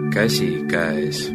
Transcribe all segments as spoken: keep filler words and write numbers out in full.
käsikäes.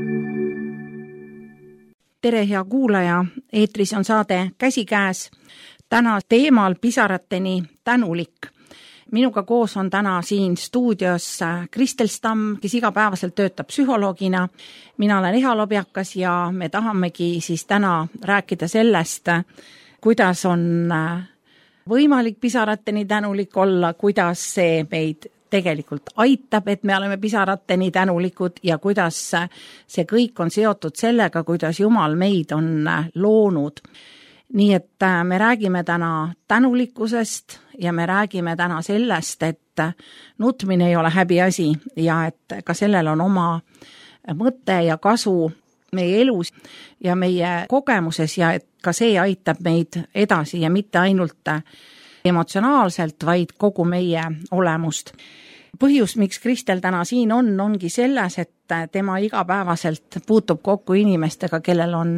Tere, hea kuulaja, eetris on saade Käsikäes. Täna teemal pisarateni tänulik. Minuga koos on täna siin stuudios Kristel Stamm, kes igapäevaselt töötab psühholoogina. Mina olen Eha Lobjakas ja me tahamegi siis täna rääkida sellest, kuidas on võimalik pisarateni tänulik olla, kuidas see meid tegelikult aitab, et me oleme pisarateni tänulikud ja kuidas see kõik on seotud sellega, kuidas Jumal meid on loonud. Nii et me räägime täna tänulikkusest ja me räägime täna sellest, et nutmine ei ole häbiasi ja et ka sellel on oma mõte ja kasu meie elus ja meie kogemuses ja et ka see aitab meid edasi ja mitte ainult emotsionaalselt, vaid kogu meie olemust. Põhjus, miks Kristel täna siin on, ongi selles, et tema igapäevaselt puutub kokku inimestega, kellel on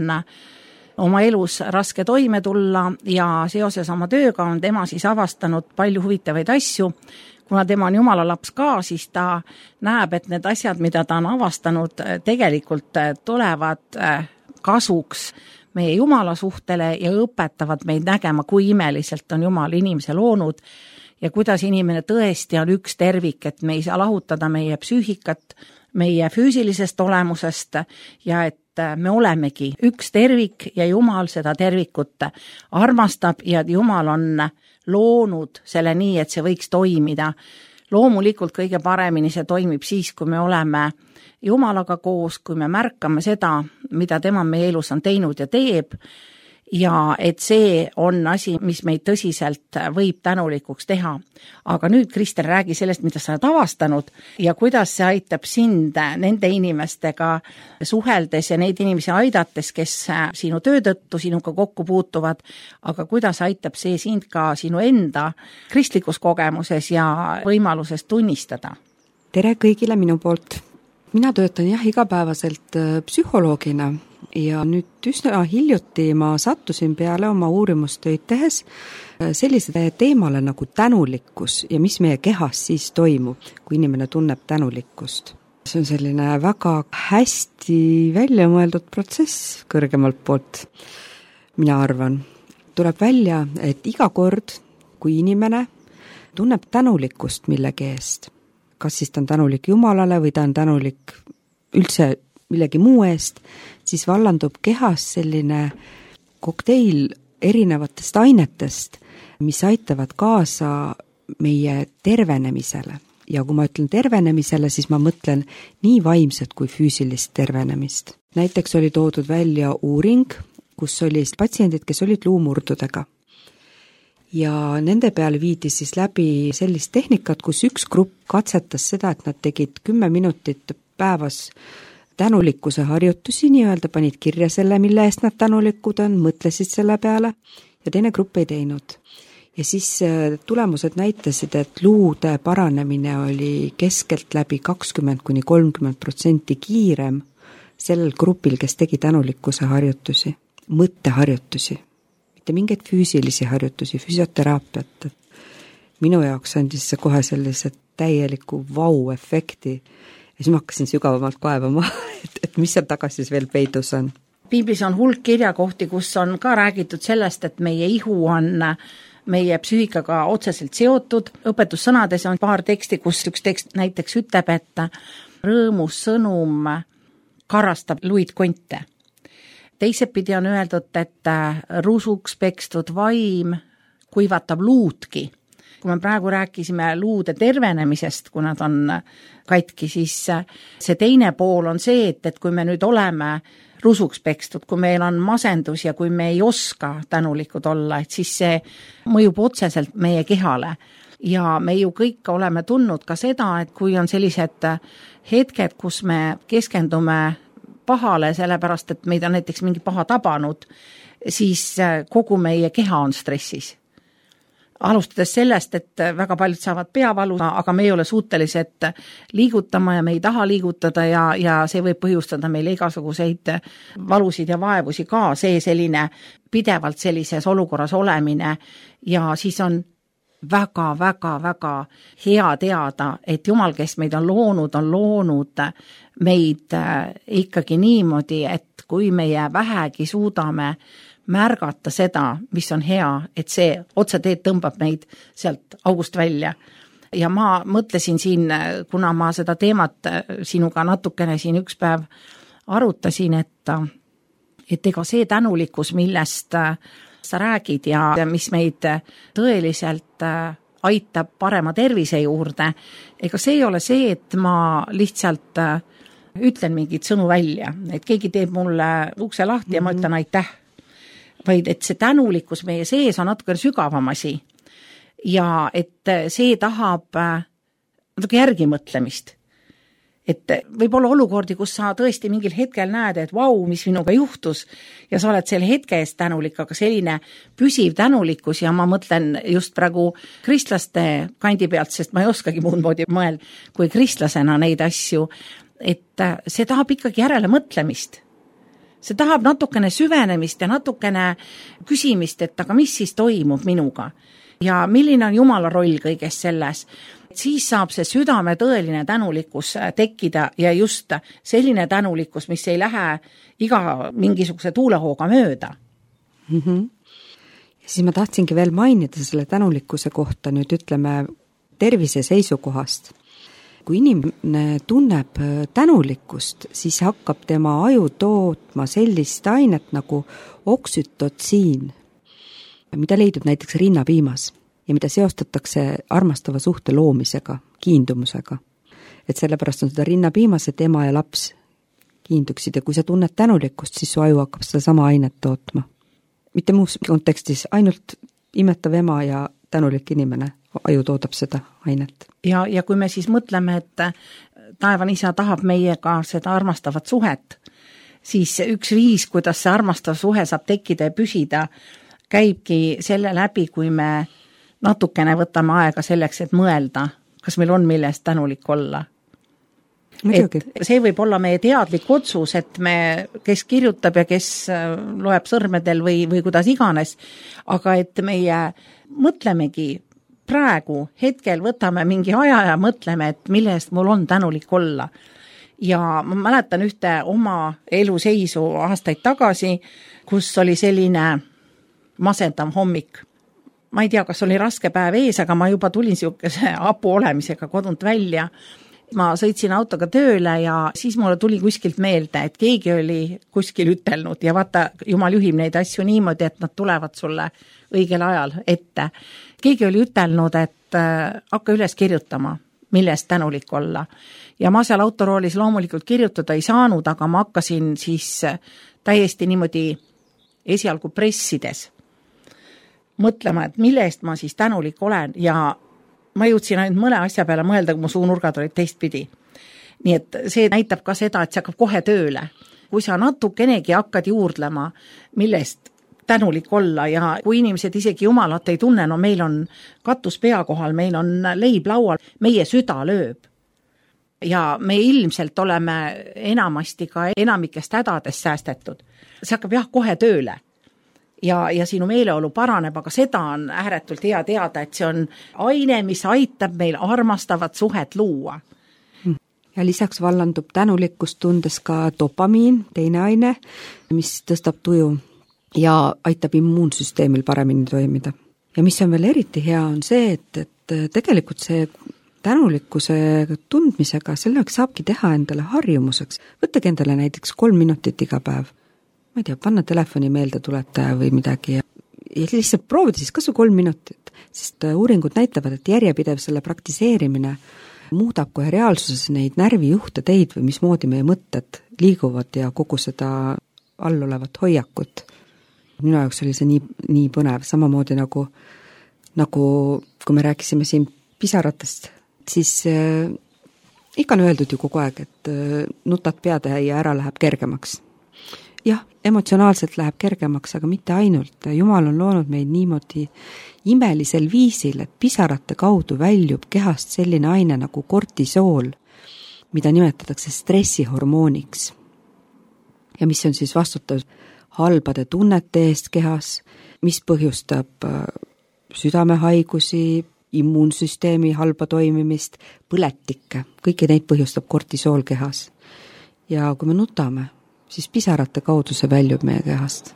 oma elus raske toime tulla ja seoses oma tööga on tema siis avastanud palju huvitavaid asju. Kuna tema on Jumala laps ka, siis ta näeb, et need asjad, mida ta on avastanud, tegelikult tulevad kasuks meie Jumala suhtele ja õpetavad meid nägema, kui imeliselt on Jumal inimese loonud ja kuidas inimene tõesti on üks tervik, et me ei saa lahutada meie psüühikat, meie füüsilisest olemusest ja et me olemegi üks tervik ja Jumal seda tervikut armastab ja Jumal on loonud selle nii, et see võiks toimida. Loomulikult kõige paremini see toimib siis, kui me oleme Jumalaga koos, kui me märkame seda, mida tema meie elus on teinud ja teeb ja et see on asi, mis meid tõsiselt võib tänulikuks teha. Aga nüüd, Kristel, räägi sellest, mida sa oled avastanud ja kuidas see aitab sind nende inimestega suheldes ja neid inimesi aidates, kes sinu töö tõttu sinuga kokku puutuvad, aga kuidas aitab see sind ka sinu enda kristlikus kogemuses ja võimaluses tunnistada? Tere kõigile minu poolt. Mina töötan jah igapäevaselt psühholoogina ja nüüd üsna hiljuti ma sattusin peale oma uurimustöid tehes sellisele teemale nagu tänulikkus ja mis meie kehas siis toimub, kui inimene tunneb tänulikkust. See on selline väga hästi välja mõeldud protsess kõrgemalt poolt, mina arvan. Tuleb välja, et iga kord, kui inimene tunneb tänulikkust millegi eest, kas siis ta on tänulik Jumalale või ta on tänulik üldse millegi muu eest, siis vallandub kehas selline kokteil erinevatest ainetest, mis aitavad kaasa meie tervenemisele. Ja kui ma ütlen tervenemisele, siis ma mõtlen nii vaimset kui füüsilist tervenemist. Näiteks oli toodud välja uuring, kus oli patsiendid, kes olid luumurdudega. Ja nende peale viidi siis läbi sellist tehnikat, kus üks grupp katsetas seda, et nad tegid kümme minutit päevas tänulikkuse harjutusi, nii-öelda panid kirja selle, mille eest nad tänulikud on, mõtlesid selle peale ja teine grupp ei teinud. Ja siis tulemused näitasid, et luude paranemine oli keskelt läbi kakskümmend kuni kolmkümmend protsenti kiirem sellel grupil, kes tegi tänulikkuse harjutusi, mõtteharjutusi. Mitte mingeid füüsilisi harjutusi, füsioteraapiat. Minu jaoks andis see kohe sellise täieliku vau-efekti ja siis ma hakkasin sügavamalt kaevama, et, et mis seal tagasi veel peidus on. Piiblis on hulk kirjakohti, kus on ka räägitud sellest, et meie ihu on meie psüühikaga otseselt seotud. Õpetussõnades on paar teksti, kus üks tekst näiteks ütleb, et rõõmus sõnum karastab luid konte. Teisepidi on öeldud, et rusuks pekstud vaim kuivatab luudki. Kui me praegu rääkisime luude tervenemisest, kui nad on katki, siis see teine pool on see, et, et kui me nüüd oleme rusuks pekstud, kui meil on masendus ja kui me ei oska tänulikud olla, et siis see mõjub otseselt meie kehale. Ja me ju kõik oleme tundnud ka seda, et kui on sellised hetked, kus me keskendume pahale, sellepärast, et meid on näiteks mingi paha tabanud, siis kogu meie keha on stressis. Alustades sellest, et väga paljud saavad peavalu, aga me ei ole suutelised liigutama ja me ei taha liigutada ja, ja see võib põhjustada meile igasuguseid valusid ja vaevusi ka, see selline pidevalt sellises olukorras olemine ja siis on väga-väga-väga hea teada, et Jumal, kes meid on loonud, on loonud meid ikkagi niimoodi, et kui meie vähegi suudame märgata seda, mis on hea, et see otseteed tõmbab meid sealt august välja. Ja ma mõtlesin siin, kuna ma seda teemat sinuga natukene siin üks päev arutasin, et, et ega see tänulikkus, millest sa räägid ja mis meid tõeliselt aitab parema tervise juurde, ega see ei ole see, et ma lihtsalt ütlen mingid sõnu välja, et keegi teeb mulle ukse lahti ja ma ütlen aitäh, vaid et see tänulikkus meie sees on natuke sügavam asi ja et see tahab natuke järgi mõtlemist. Et võib olla olukordi, kus sa tõesti mingil hetkel näed, et vau, mis minuga juhtus ja sa oled selle hetke eest tänulik, aga selline püsiv tänulikkus ja ma mõtlen just praegu kristlaste kandi pealt, sest ma ei oskagi muud moodi mõelda kui kristlasena neid asju, et see tahab ikkagi järele mõtlemist. See tahab natukene süvenemist ja natukene küsimist, et aga mis siis toimub minuga ja milline on Jumala roll kõiges selles. Siis saab see südame tõeline tänulikkus tekkida ja just selline tänulikkus, mis ei lähe iga mingisuguse tuulehooga mööda. Mm-hmm. Ja siis ma tahtsingi veel mainida selle tänulikkuse kohta nüüd ütleme tervise seisukohast. Kui inimene tunneb tänulikkust, siis hakkab tema aju tootma sellist ainet nagu oksütotsiin, mida leidub näiteks rinnapiimas ja mida seostatakse armastava suhte loomisega, kiindumusega. Et sellepärast on seda rinnapiimas, et ema ja laps kiinduksid ja kui sa tunned tänulikkust, siis su aju hakkab seda sama ainet tootma. Mitte muus kontekstis, ainult imetav ema ja tänulik inimene, aju toodab seda ainet. Ja, ja kui me siis mõtleme, et taevan isa tahab meiega seda armastavat suhet, siis üks viis, kuidas see armastav suhe saab tekkida ja püsida, käibki selle läbi, kui me natukene võtame aega selleks, et mõelda, kas meil on millest tänulik olla. Muidugi. Et see võib olla meie teadlik otsus, et me, kes kirjutab ja kes loeb sõrmedel või, või kuidas iganes, aga et meie mõtlemegi praegu, hetkel võtame mingi aja ja mõtleme, et millest mul on tänulik olla. Ja ma mäletan ühte oma eluseisu aastaid tagasi, kus oli selline masendav hommik. Ma ei tea, kas oli raske päev ees, aga ma juba tulin siukese apu olemisega kodunt välja. Ma sõitsin autoga tööle ja siis mulle tuli kuskilt meelde, et keegi oli kuskil ütelnud ja vaata, Jumal juhib neid asju niimoodi, et nad tulevad sulle õigel ajal ette. Keegi oli ütelnud, et hakka üles kirjutama, millest tänulik olla. Ja ma seal autoroolis loomulikult kirjutada ei saanud, aga ma hakkasin siis täiesti niimoodi esialgu pressides mõtlema, et mille eest ma siis tänulik olen ja ma jõudsin ainult mõne asja peale mõelda, kui mu suunurgad olid teistpidi. Nii et see näitab ka seda, et see hakkab kohe tööle. Kui sa natukenegi hakkad juurdlema, millest tänulik olla ja kui inimesed isegi Jumalat ei tunne, no meil on katus pea kohal, meil on leib laual, meie süda lööb. Ja me ilmselt oleme enamasti ka enamikest hädadest säästetud. See hakkab jah kohe tööle. Ja, ja sinu meeleolu paraneb, aga seda on ääretult hea teada, et see on aine, mis aitab meil armastavat suhet luua. Ja lisaks vallandub tänulikkust tundes ka dopamiin, teine aine, mis tõstab tuju ja aitab immuunsüsteemil paremini toimida. Ja mis on veel eriti hea on see, et, et tegelikult see tänulikkuse tundmisega selleks saabki teha endale harjumuseks. Võttage endale näiteks kolm minutit iga päev. Ma ei tea, panna telefoni meelde tuletaja või midagi ja, ja lihtsalt proovida siis kas või kolm minutit, sest uuringud näitavad, et järjepidev selle praktiseerimine muudab kohe reaalsuses neid närvijuhte teid või mismoodi meie mõtted liiguvad ja kogu seda allolevat hoiakut. Minu jaoks oli see nii, nii põnev, samamoodi nagu, nagu kui me rääkisime siin pisaratest, siis äh, ikka on öeldud ju kogu aeg, et äh, nutad peade ja ära läheb kergemaks. Jah, emotsionaalselt läheb kergemaks, aga mitte ainult. Jumal on loonud meid niimoodi imelisel viisil, et pisarate kaudu väljub kehast selline aine nagu kortisool, mida nimetatakse stressihormooniks. Ja mis on siis vastutav halbade tunnete eest kehas, mis põhjustab südamehaigusi, immuunsüsteemi halba toimimist, põletikke, kõiki neid põhjustab kortisool kehas. Ja kui me nutame, siis pisarate kaudu see väljub meie kehast.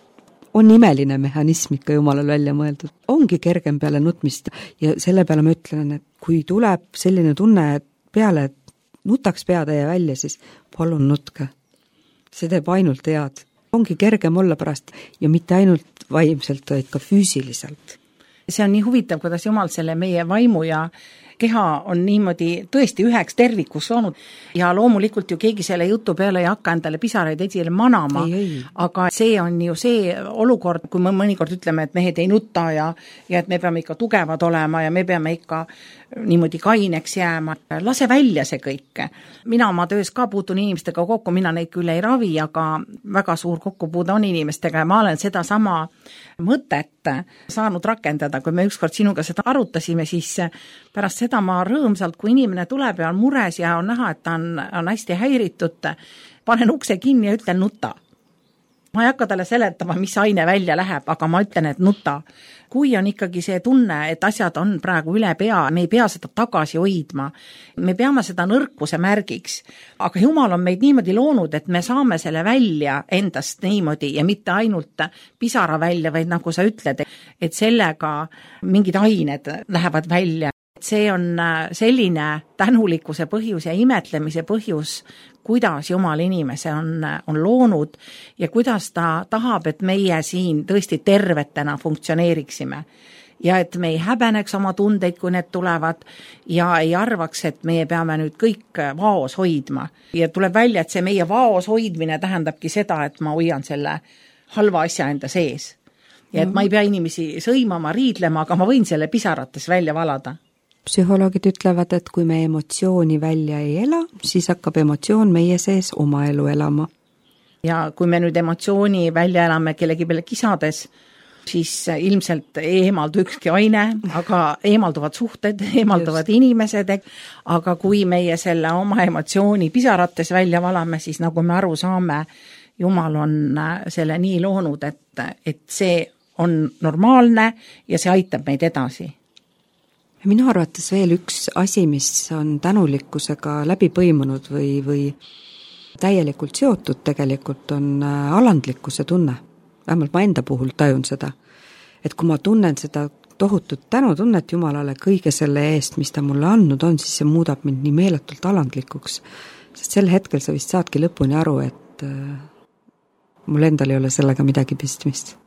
On imeline mehhanism ikka jumalal välja mõeldud. Ongi kergem peale nutmist ja selle peale ma ütlen, et kui tuleb selline tunne peale, et nutaks peatäie välja, siis palun nutke. See teeb ainult head. Ongi kergem olla pärast ja mitte ainult vaimselt, vaid ka füüsiliselt. See on nii huvitav, kuidas Jumal selle meie vaimu ja keha on niimoodi tõesti üheks tervikus loonud ja loomulikult ju keegi selle jutu peale ei hakka endale pisaraid esile manama, ei, ei. Aga see on ju see olukord, kui me mõnikord ütleme, et mehed ei nuta ja, ja et me peame ikka tugevad olema ja me peame ikka niimoodi kaineks jääma. Lase välja see kõik. Mina oma töös ka puutun inimestega kokku, mina neid küll ei ravi, aga väga suur kokkupuude on inimestega ja ma olen seda sama mõtet saanud rakendada. Kui me ükskord sinuga seda arutasime, siis pärast seda ma rõõmsalt, kui inimene tuleb ja on mures ja on näha, et ta on, on hästi häiritud, panen ukse kinni ja ütlen nuta. Ma ei hakka talle seletama, mis aine välja läheb, aga ma ütlen, et nuta. Kui on ikkagi see tunne, et asjad on praegu üle pea, me ei pea seda tagasi hoidma, me peame seda nõrkuse märgiks, aga Jumal on meid niimoodi loonud, et me saame selle välja endast niimoodi ja mitte ainult pisara välja, vaid nagu sa ütled, et sellega mingid ained lähevad välja. See on selline tänulikkuse põhjus ja imetlemise põhjus, kuidas Jumal inimese on, on loonud ja kuidas ta tahab, et meie siin tõesti tervetena funktsioneeriksime. Ja et me ei häbeneks oma tundeid, kui need tulevad ja ei arvaks, et meie peame nüüd kõik vaos hoidma. Ja tuleb välja, et see meie vaos hoidmine tähendabki seda, et ma hoian selle halva asja enda sees. Ja et ma ei pea inimesi sõimama, riidlema, aga ma võin selle pisarates välja valada. Psühholoogid ütlevad, et kui me emotsiooni välja ei ela, siis hakkab emotsioon meie sees oma elu elama. Ja kui me nüüd emotsiooni välja elame kellegi peale kisades, siis ilmselt ei eemaldu ükski aine, aga eemalduvad suhted, eemalduvad Just. inimesed, aga kui meie selle oma emotsiooni pisarates välja valame, siis nagu me aru saame, Jumal on selle nii loonud, et, et see on normaalne ja see aitab meid edasi. Minu arvates veel üks asi, mis on tänulikkusega läbi põimunud või, või täielikult seotud tegelikult, on alandlikkuse tunne. Vähemalt ma enda puhul tajun seda. Et kui ma tunnen seda tohutut tänutunnet Jumalale kõige selle eest, mis ta mulle andnud on, siis see muudab mind nii meeletult alandlikuks. Sest sel hetkel sa vist saadki lõpuni aru, et äh, mul endal ei ole sellega midagi pistmist.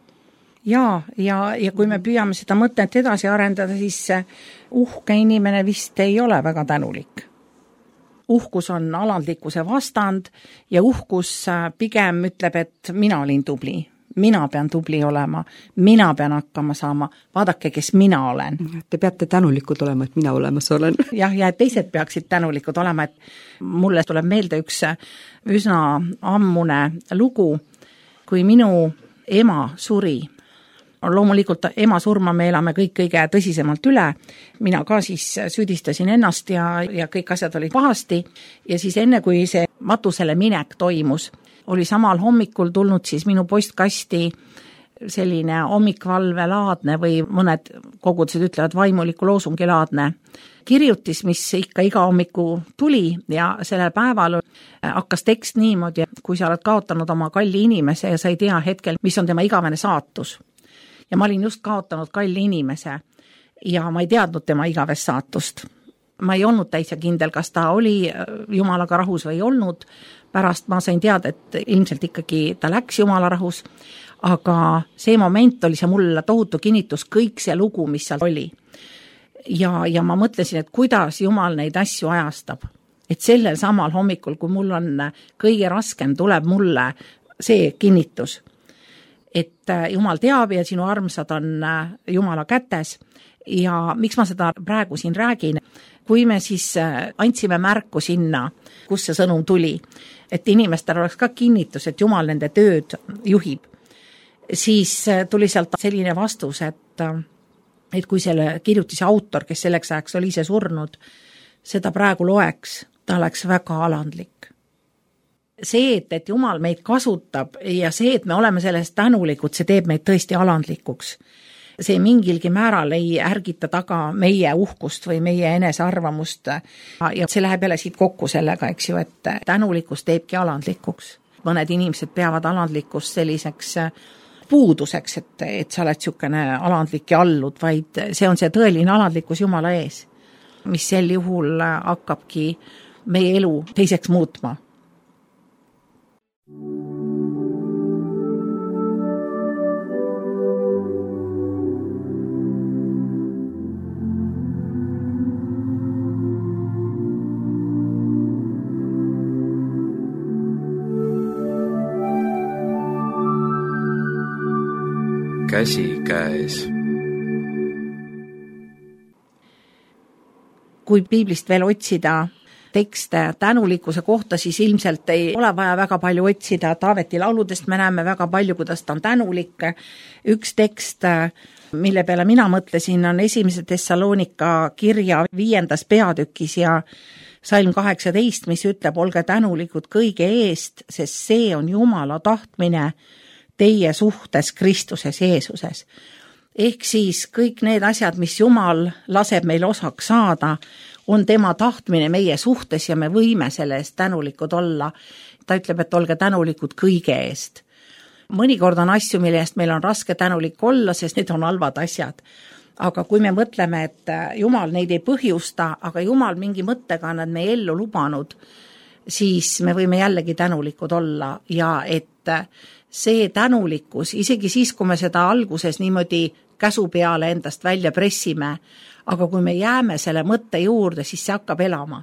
Ja, ja, ja kui me püüame seda mõtet edasi arendada, siis uhke inimene vist ei ole väga tänulik. Uhkus on alandlikkuse vastand ja uhkus pigem ütleb, et mina olin tubli, mina pean tubli olema, mina pean hakkama saama, vaadake, kes mina olen. Te peate tänulikud olema, et mina olemas olen. Jah, ja et teised peaksid tänulikud olema, et mulle tuleb meelde üks üsna ammune lugu, kui minu ema suri. Loomulikult ema surma me elame kõik kõige tõsisemalt üle. Mina ka siis süüdistasin ennast ja, ja kõik asjad olid pahasti. Ja siis enne, kui see matusele minek toimus, oli samal hommikul tulnud siis minu postkasti selline hommikvalvelaadne või mõned kogudused ütlevad vaimuliku loosungilaadne kirjutis, mis ikka iga hommiku tuli ja sellel päeval hakkas tekst niimoodi, kui sa oled kaotanud oma kalli inimese ja sa ei tea hetkel, mis on tema igavene saatus. Ja ma olin just kaotanud kalli inimese ja ma ei teadnud tema igavest saatust. Ma ei olnud täitsa kindel, kas ta oli Jumalaga rahus või ei olnud. Pärast ma sain teada, et ilmselt ikkagi ta läks Jumala rahus, aga see moment oli see mulle tohutu kinnitus, kõik see lugu, mis seal oli. Ja, ja ma mõtlesin, et kuidas Jumal neid asju ajastab. Et sellel samal hommikul, kui mul on kõige raskem, tuleb mulle see kinnitus. Et Jumal teab ja sinu armsad on Jumala kätes ja miks ma seda praegu siin räägin, kui me siis andsime märku sinna, kus see sõnum tuli, et inimestel oleks ka kinnitus, et Jumal nende tööd juhib, siis tuli sealt selline vastus, et, et kui selle kirjutise autor, kes selleks ajaks oli ise surnud, seda praegu loeks, ta oleks väga alandlik. See, et, et Jumal meid kasutab ja see, et me oleme sellest tänulikud, see teeb meid tõesti alandlikuks. see mingilgi määral ei ärgita taga meie uhkust või meie enesearvamust ja see läheb jälle siit kokku sellega, eks ju, et tänulikkus teebki alandlikuks. Mõned inimesed peavad alandlikkust selliseks puuduseks, et, et sa oled niisugune alandlik ja allud, vaid see on see tõeline alandlikkus Jumala ees, mis sel juhul hakkabki meie elu teiseks muutma. Käsi käes. Kui piiblist veel otsida tekste tänulikkuse kohta, siis ilmselt ei ole vaja väga palju otsida. Taaveti lauludest me näeme väga palju, kuidas ta on tänulik. Üks tekst, mille peale mina mõtlesin, on esimese Thessalonika kirja viiendas peatükis ja salm kaheksateist, mis ütleb, olge tänulikud kõige eest, sest see on Jumala tahtmine teie suhtes Kristuses Jeesuses. Ehk siis kõik need asjad, mis Jumal laseb meil osaks saada, on tema tahtmine meie suhtes ja me võime selle eest tänulikud olla. Ta ütleb, et olge tänulikud kõige eest. Mõnikord on asju, mille eest meil on raske tänulik olla, sest need on halvad asjad. Aga kui me mõtleme, et Jumal neid ei põhjusta, aga Jumal mingi mõttega on nad meie ellu lubanud, siis me võime jällegi tänulikud olla ja et see tänulikkus, isegi siis, kui me seda alguses niimoodi käsu peale endast välja pressime, aga kui me jääme selle mõtte juurde, siis see hakkab elama.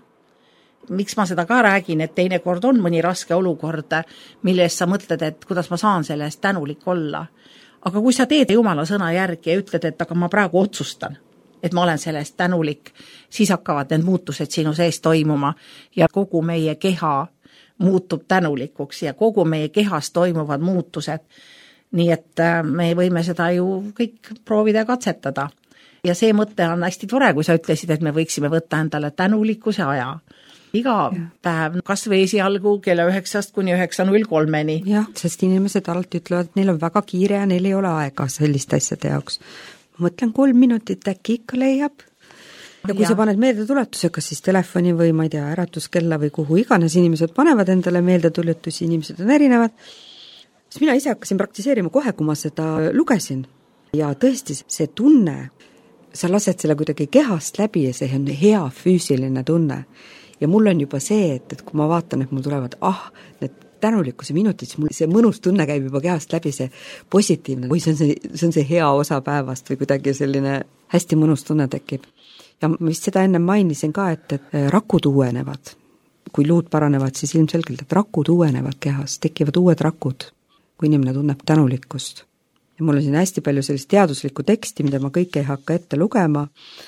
Miks ma seda ka räägin, et teinekord on mõni raske olukord, mille eest sa mõtled, et kuidas ma saan selle eest tänulik olla. Aga kui sa teed Jumala sõna järgi ja ütled, et aga ma praegu otsustan, et ma olen selle eest tänulik, siis hakkavad need muutused sinu sees toimuma ja kogu meie keha muutub tänulikuks ja kogu meie kehas toimuvad muutused. Nii et me võime seda ju kõik proovida ja katsetada. Ja see mõte on hästi tore, kui sa ütlesid, et me võiksime võtta endale tänulikkuse aja. Iga ja. päev, kas või esialgu kella üheksast kuni üheksa null kolmeni. Jah, sest inimesed alati ütlevad, et neil on väga kiire ja neil ei ole aega selliste asjade jaoks. Ma mõtlen kolm minutit, äkki ikka leiab. Ja kui ja. sa paned meeldetuletuse, kas siis telefoni või ma ei tea, äratuskella või kuhu iganes inimesed panevad endale meeldetuletusi, inimesed on erinevad, siis mina ise hakkasin praktiseerima kohe, kui ma seda lugesin. Ja tõesti see tunne, sa lased selle kuidagi kehast läbi ja see on hea füüsiline tunne. Ja mul on juba see, et, et kui ma vaatan, et mul tulevad, ah, need tänulikkuse minutid, siis mul see mõnus tunne käib juba kehast läbi, see positiivne, või see on see, see on see hea osa päevast või kuidagi selline hästi mõnus tunne tekib. Ja vist seda enne mainisin ka, et, et rakud uuenevad. Kui luud paranevad, siis ilmselgelt, et rakud uuenevad kehas, tekivad uued rakud, kui inimene tunneb tänulikkust. Ja mul on siin hästi palju sellist teaduslikku teksti, mida ma kõik ei hakka ette lugema,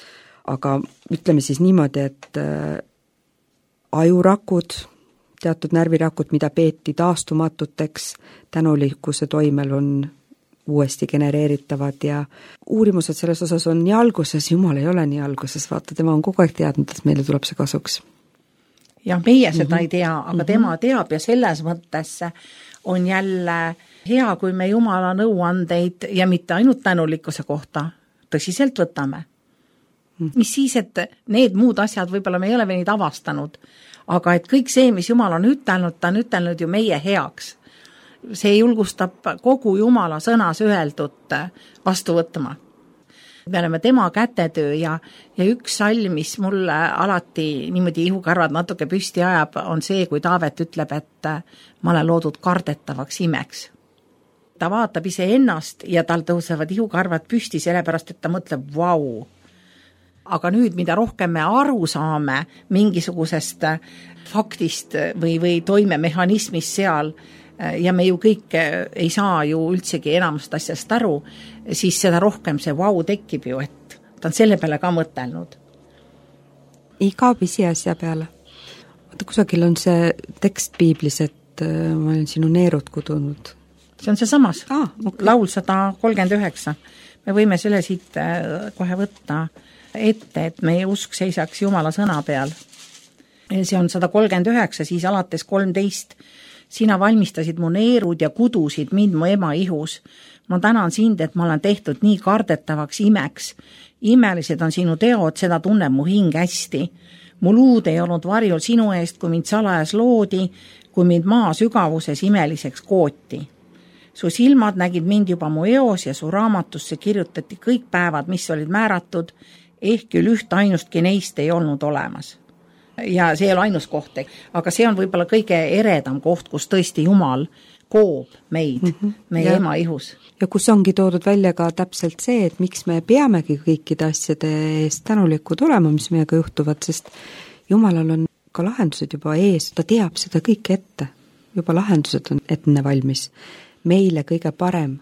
aga ütleme siis niimoodi, et äh, ajurakud, teatud närvirakud, mida peeti taastumatuteks, tänulikkuse toimel on uuesti genereeritavad ja uurimused selles osas on nii alguses, Jumal ei ole nii alguses, vaata, tema on kogu aeg teadnud, et meile tuleb see kasuks. Ja meie seda mm-hmm. ei tea, aga mm-hmm. tema teab ja selles mõttes on jälle hea, kui me Jumala nõuandeid ja mitte ainult tänulikkuse kohta tõsiselt võtame. Mm-hmm. Mis siis, et need muud asjad võib-olla me ei ole veel neid avastanud, aga et kõik see, mis Jumal on ütelnud, ta on ütelnud ju meie heaks. See julgustab kogu Jumala sõnas öeldut vastu võtma. Me oleme tema kätetöö ja, ja üks salm, mis mulle alati niimoodi ihukarvad natuke püsti ajab, on see, kui Taavet ütleb, et ma olen loodud kardetavaks imeks. Ta vaatab ise ennast ja tal tõusevad ihukarvad püsti, sellepärast, et ta mõtleb, vau. Aga nüüd, mida rohkem me aru saame mingisugusest faktist või, või toimemehhanismist seal, ja me ju kõik ei saa ju üldsegi enamast asjast aru, siis seda rohkem see vau tekib ju, et ta on selle peale ka mõtelnud. Iga pisiasja peale. Vaata, kusagil on see tekst piiblis, et ma olen sinu neerud kudunud. See on see samas, ah, okay. laul sada kolmkümmend üheksa. Me võime selle siit kohe võtta ette, et meie usk seisaks Jumala sõna peal. See on sada kolmkümmend üheksa, siis alates kolmteist. Sina valmistasid mu neerud ja kudusid mind mu ema ihus. ma tänan sind, et ma olen tehtud nii kardetavaks imeks. Imelised on sinu teod, seda tunneb mu hing hästi. Mu luud ei olnud varjul sinu eest, kui mind salajas loodi, kui mind maa sügavuses imeliseks kooti. Su silmad nägid mind juba mu eos ja su raamatusse kirjutati kõik päevad, mis olid määratud, ehk küll üht ainustki neist ei olnud olemas. Ja see ei ole ainus koht, aga see on võib-olla kõige eredam koht, kus tõesti Jumal koob meid, mm -hmm. meie ja. ema ihus. Ja kus ongi toodud välja ka täpselt see, et miks me peamegi kõikide asjade eest tänulikud olema, mis meiega juhtuvad, sest Jumalal on ka lahendused juba ees, ta teab seda kõike ette, juba lahendused on enne valmis. Meile kõige parem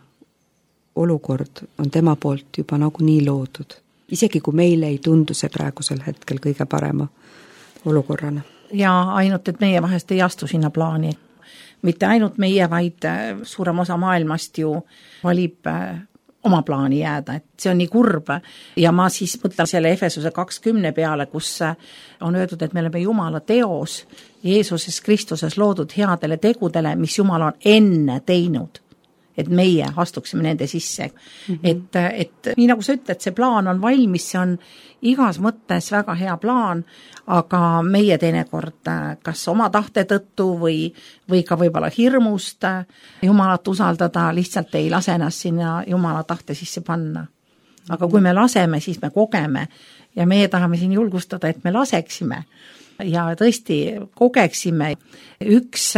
olukord on tema poolt juba nagu nii loodud, isegi kui meile ei tundu see praegusel hetkel kõige parema olukorrana. Ja ainult, et meie vahest ei astu sinna plaani. Mitte ainult meie, vaid suurem osa maailmast ju valib oma plaani jääda, et see on nii kurb. Ja ma siis mõtlen selle Efesuse kakskümmend peale, kus on öeldud, et me oleme Jumala teos Jeesuses Kristuses loodud headele tegudele, mis Jumal on enne teinud, et meie astuksime nende sisse. Mm-hmm. Et, et nii nagu sa ütled, see plaan on valmis, see on igas mõttes väga hea plaan, aga meie teinekord kas oma tahte tõttu või, või ka võib-olla hirmust Jumalat usaldada, lihtsalt ei lase ennast sinna Jumala tahte sisse panna. Aga kui me laseme, siis me kogeme ja meie tahame siin julgustada, et me laseksime ja tõesti kogeksime. Üks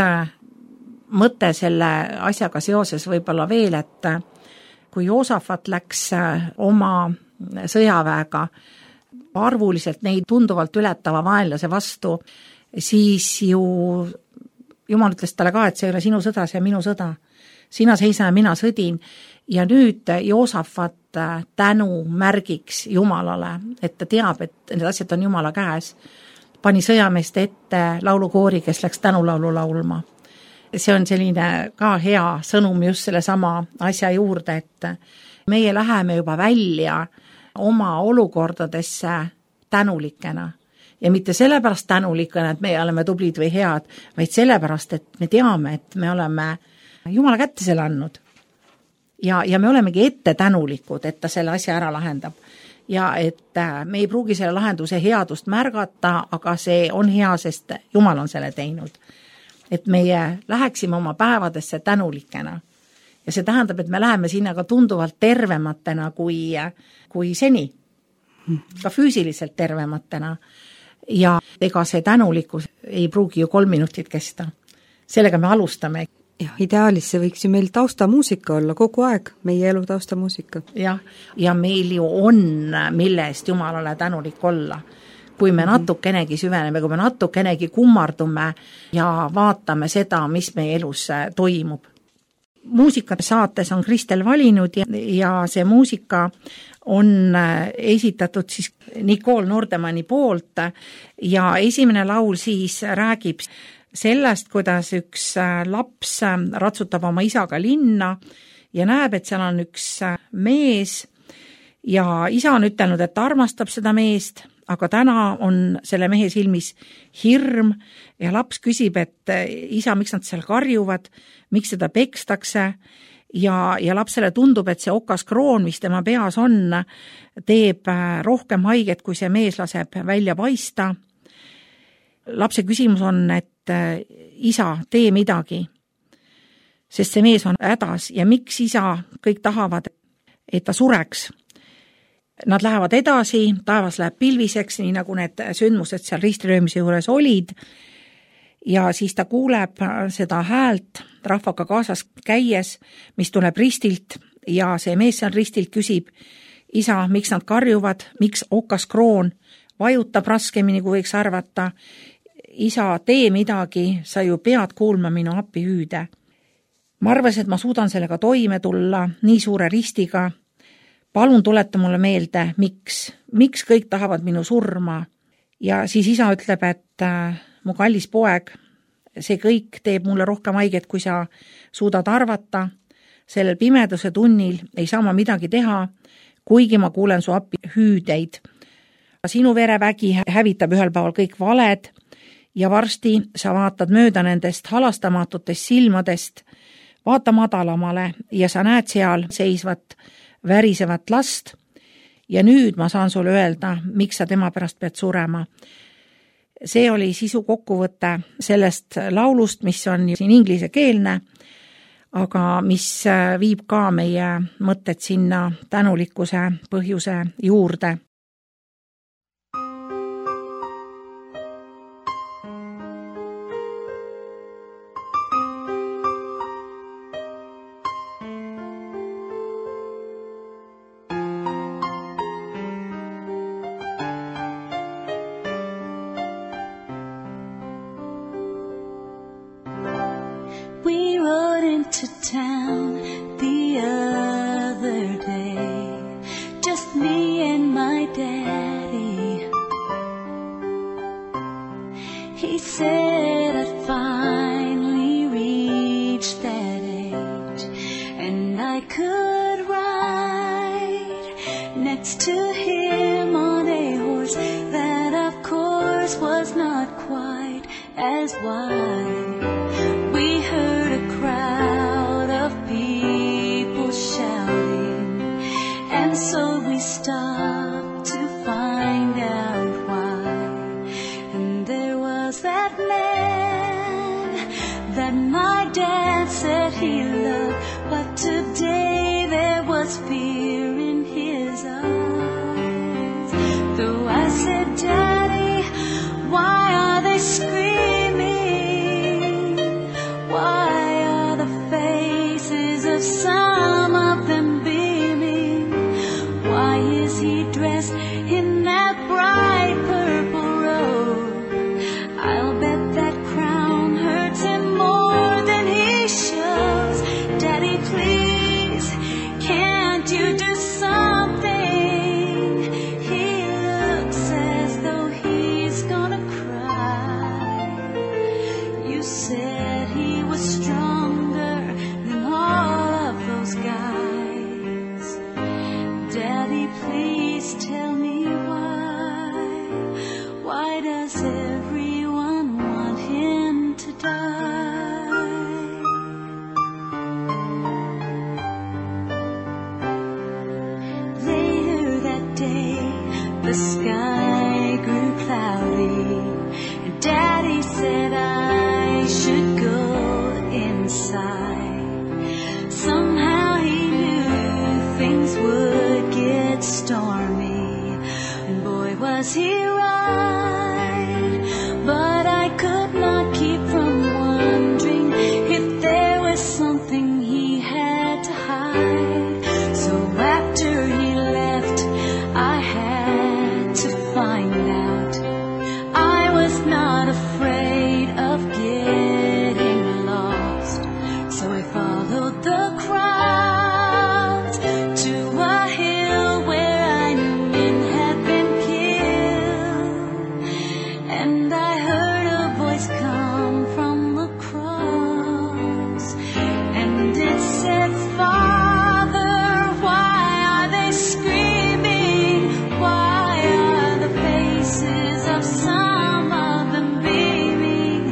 mõte selle asjaga seoses võib-olla veel, et kui Joosafat läks oma sõjaväega arvuliselt neid tunduvalt ületava vaenlase vastu, siis ju Jumal ütles talle ka, et see ei ole sinu sõda, see on minu sõda. Sina seisa ja mina sõdin. Ja nüüd Joosafat tänu märgiks Jumalale, et ta teab, et need asjad on Jumala käes, pani sõjameeste ette laulukoori, kes läks tänulaulu laulma. See on selline ka hea sõnum just selle sama asja juurde, et meie läheme juba välja oma olukordadesse tänulikena. Ja mitte sellepärast tänulikena, et me oleme tublid või head, vaid sellepärast, et me teame, et me oleme Jumala kätte selle andnud. Ja, ja me olemegi ette tänulikud, et ta selle asja ära lahendab. Ja et me ei pruugi selle lahenduse headust märgata, aga see on hea, sest Jumal on selle teinud. Et meie läheksime oma päevadesse tänulikena. Ja see tähendab, et me läheme sinna ka tunduvalt tervematena kui, kui seni. Ka füüsiliselt tervematena. Ja ega see tänulikkus ei pruugi ju kolm minutit kesta. Sellega me alustame. Ja ideaalis see võiks ju meil taustamuusika olla kogu aeg, meie elu taustamuusika. Ja, ja meil ju on, mille eest Jumalale tänulik olla. Kui me natukenegi süveneme, kui me natukenegi kummardume ja vaatame seda, mis meie elus toimub. Muusikate saates on Kristel valinud ja, ja see muusika on esitatud siis Nicole Nordemanni poolt ja esimene laul siis räägib sellest, kuidas üks laps ratsutab oma isaga linna ja näeb, et seal on üks mees ja isa on ütelnud, et ta armastab seda meest, aga täna on selle mehe silmis hirm ja laps küsib, et isa, miks nad seal karjuvad, miks seda pekstakse ja, ja lapsele tundub, et see okas kroon, mis tema peas on, teeb rohkem haiget, kui see mees laseb välja paista. Lapse küsimus on, et isa, tee midagi, sest see mees on hädas ja miks isa kõik tahavad, et ta sureks. Nad lähevad edasi, taevas läheb pilviseks, nii nagu need sündmused seal ristilöömise juures olid ja siis ta kuuleb seda häält rahvaga kaasas käies, mis tuleb ristilt ja see mees seal ristilt küsib, isa, miks nad karjuvad, miks okas kroon vajutab raskemini, kui võiks arvata, isa, tee midagi, sa ju pead kuulma minu appi hüüde. Ma arvasin, et ma suudan sellega toime tulla nii suure ristiga. Palun tuleta mulle meelde, miks, miks kõik tahavad minu surma. Ja siis isa ütleb, et äh, mu kallis poeg, see kõik teeb mulle rohkem haiget, kui sa suudad arvata. Sellel pimeduse tunnil ei saa ma midagi teha, kuigi ma kuulen su appi hüüdeid. Sinu verevägi hävitab ühel päeval kõik valed ja varsti sa vaatad mööda nendest halastamatutest silmadest, vaata madalamale ja sa näed seal seisvat värisevat last ja nüüd ma saan sulle öelda, miks sa tema pärast pead surema. See oli sisu kokkuvõte sellest laulust, mis on siin inglisekeelne, aga mis viib ka meie mõtted sinna tänulikkuse põhjuse juurde. We rode into town the other day, just me and my daddy. He said I'd finally reached that age, and I could ride next to him on a horse that of course was not quite as wide. We heard a crowd of people shouting, and so we stopped to find out why. And there was that man that my dad said he loved, but today there was fear in his eyes. Though I said, Daddy, why are they screaming? Why are the faces of some of them beaming? Why is he dressed in that bright purple robe? I'll bet that crown hurts him more than he shows. Daddy, please, can't you do something? He looks as though he's gonna cry. You said he was stronger than all of those guys. Daddy, please tell me why. Why does everyone want him to die? Later that day, the sky grew cloudy, and Daddy said I should go inside. Somehow he knew things would get stormy, and boy was he right. But I could not keep from wondering if there was something he had to hide. So after he left, I had to find out. I was not afraid of getting lost, so I followed the crowds to a hill where I knew men had been killed. And I heard a voice come from the cross, and it said, Father, why are they screaming? Why are the faces of some of them beaming?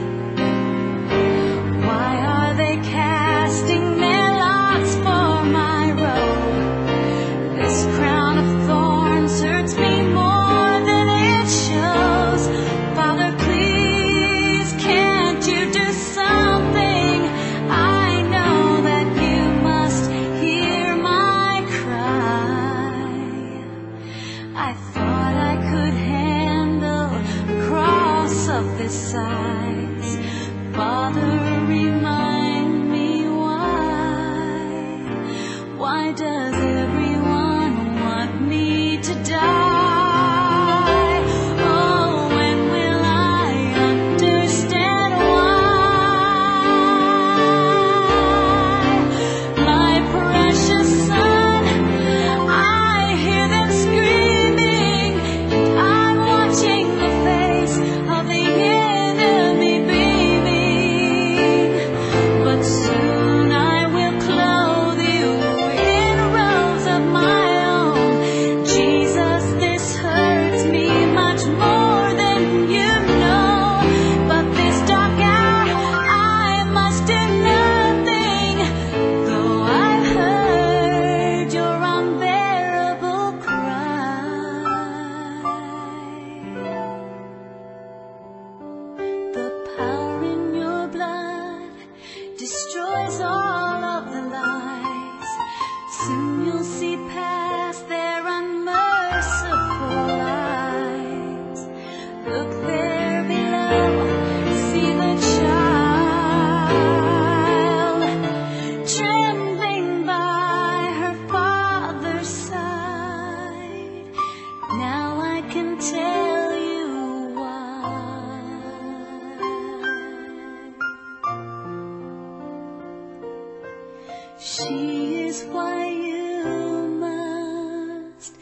Why are they casting their lots for my robe? This crown of thorns hurts me more than it shows. Father, please, can't you do something? I know that you must hear my cry. I thought I could handle a cross of this size. Father, remind me why. Why does everyone want me to die? Oh, when will I understand why? My precious son, I hear them screaming, and I'm watching the face of the enemy. Look there below, see the child trembling by her father's side. Now I can tell you why. She is why you must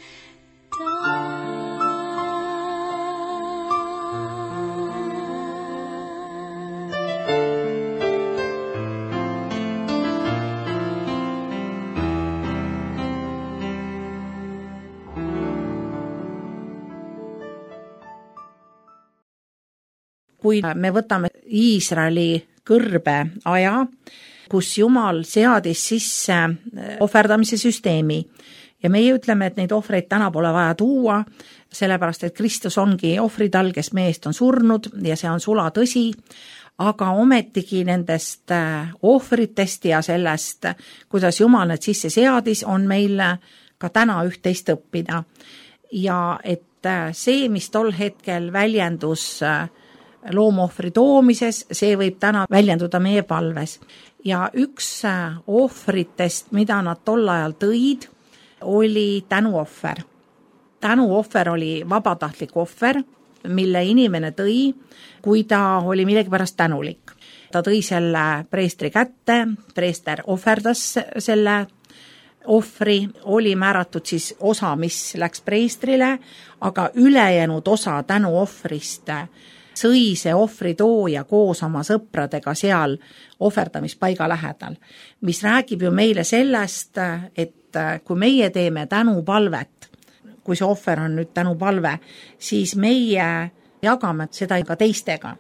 kui me võtame Iisraeli kõrbe aja, kus Jumal seadis sisse ohverdamise süsteemi ja meie ütleme, et neid ohvreid täna pole vaja tuua, sellepärast et Kristus ongi ohvrital, kes meest on surnud ja see on sula tõsi, aga ometigi nendest ohvritest ja sellest, kuidas Jumal need sisse seadis, on meil ka täna üht-teist õppida. Ja et see, mis tol hetkel väljendus loomohvri toomises, see võib täna väljenduda meie palves. Ja üks ohvritest, mida nad tol ajal tõid, oli tänuohver. Tänuohver oli vabatahtlik ohver, mille inimene tõi, kui ta oli millegipärast tänulik. Ta tõi selle preestri kätte, preester ohverdas selle ohvri, oli määratud siis osa, mis läks preestrile, aga ülejäänud osa tänuohvrist sõi see ohvri tooja koos oma sõpradega seal ohverdamispaiga lähedal, mis räägib ju meile sellest, et kui meie teeme tänupalvet, kui see ohver on nüüd tänupalve, siis meie jagame seda ka teistega.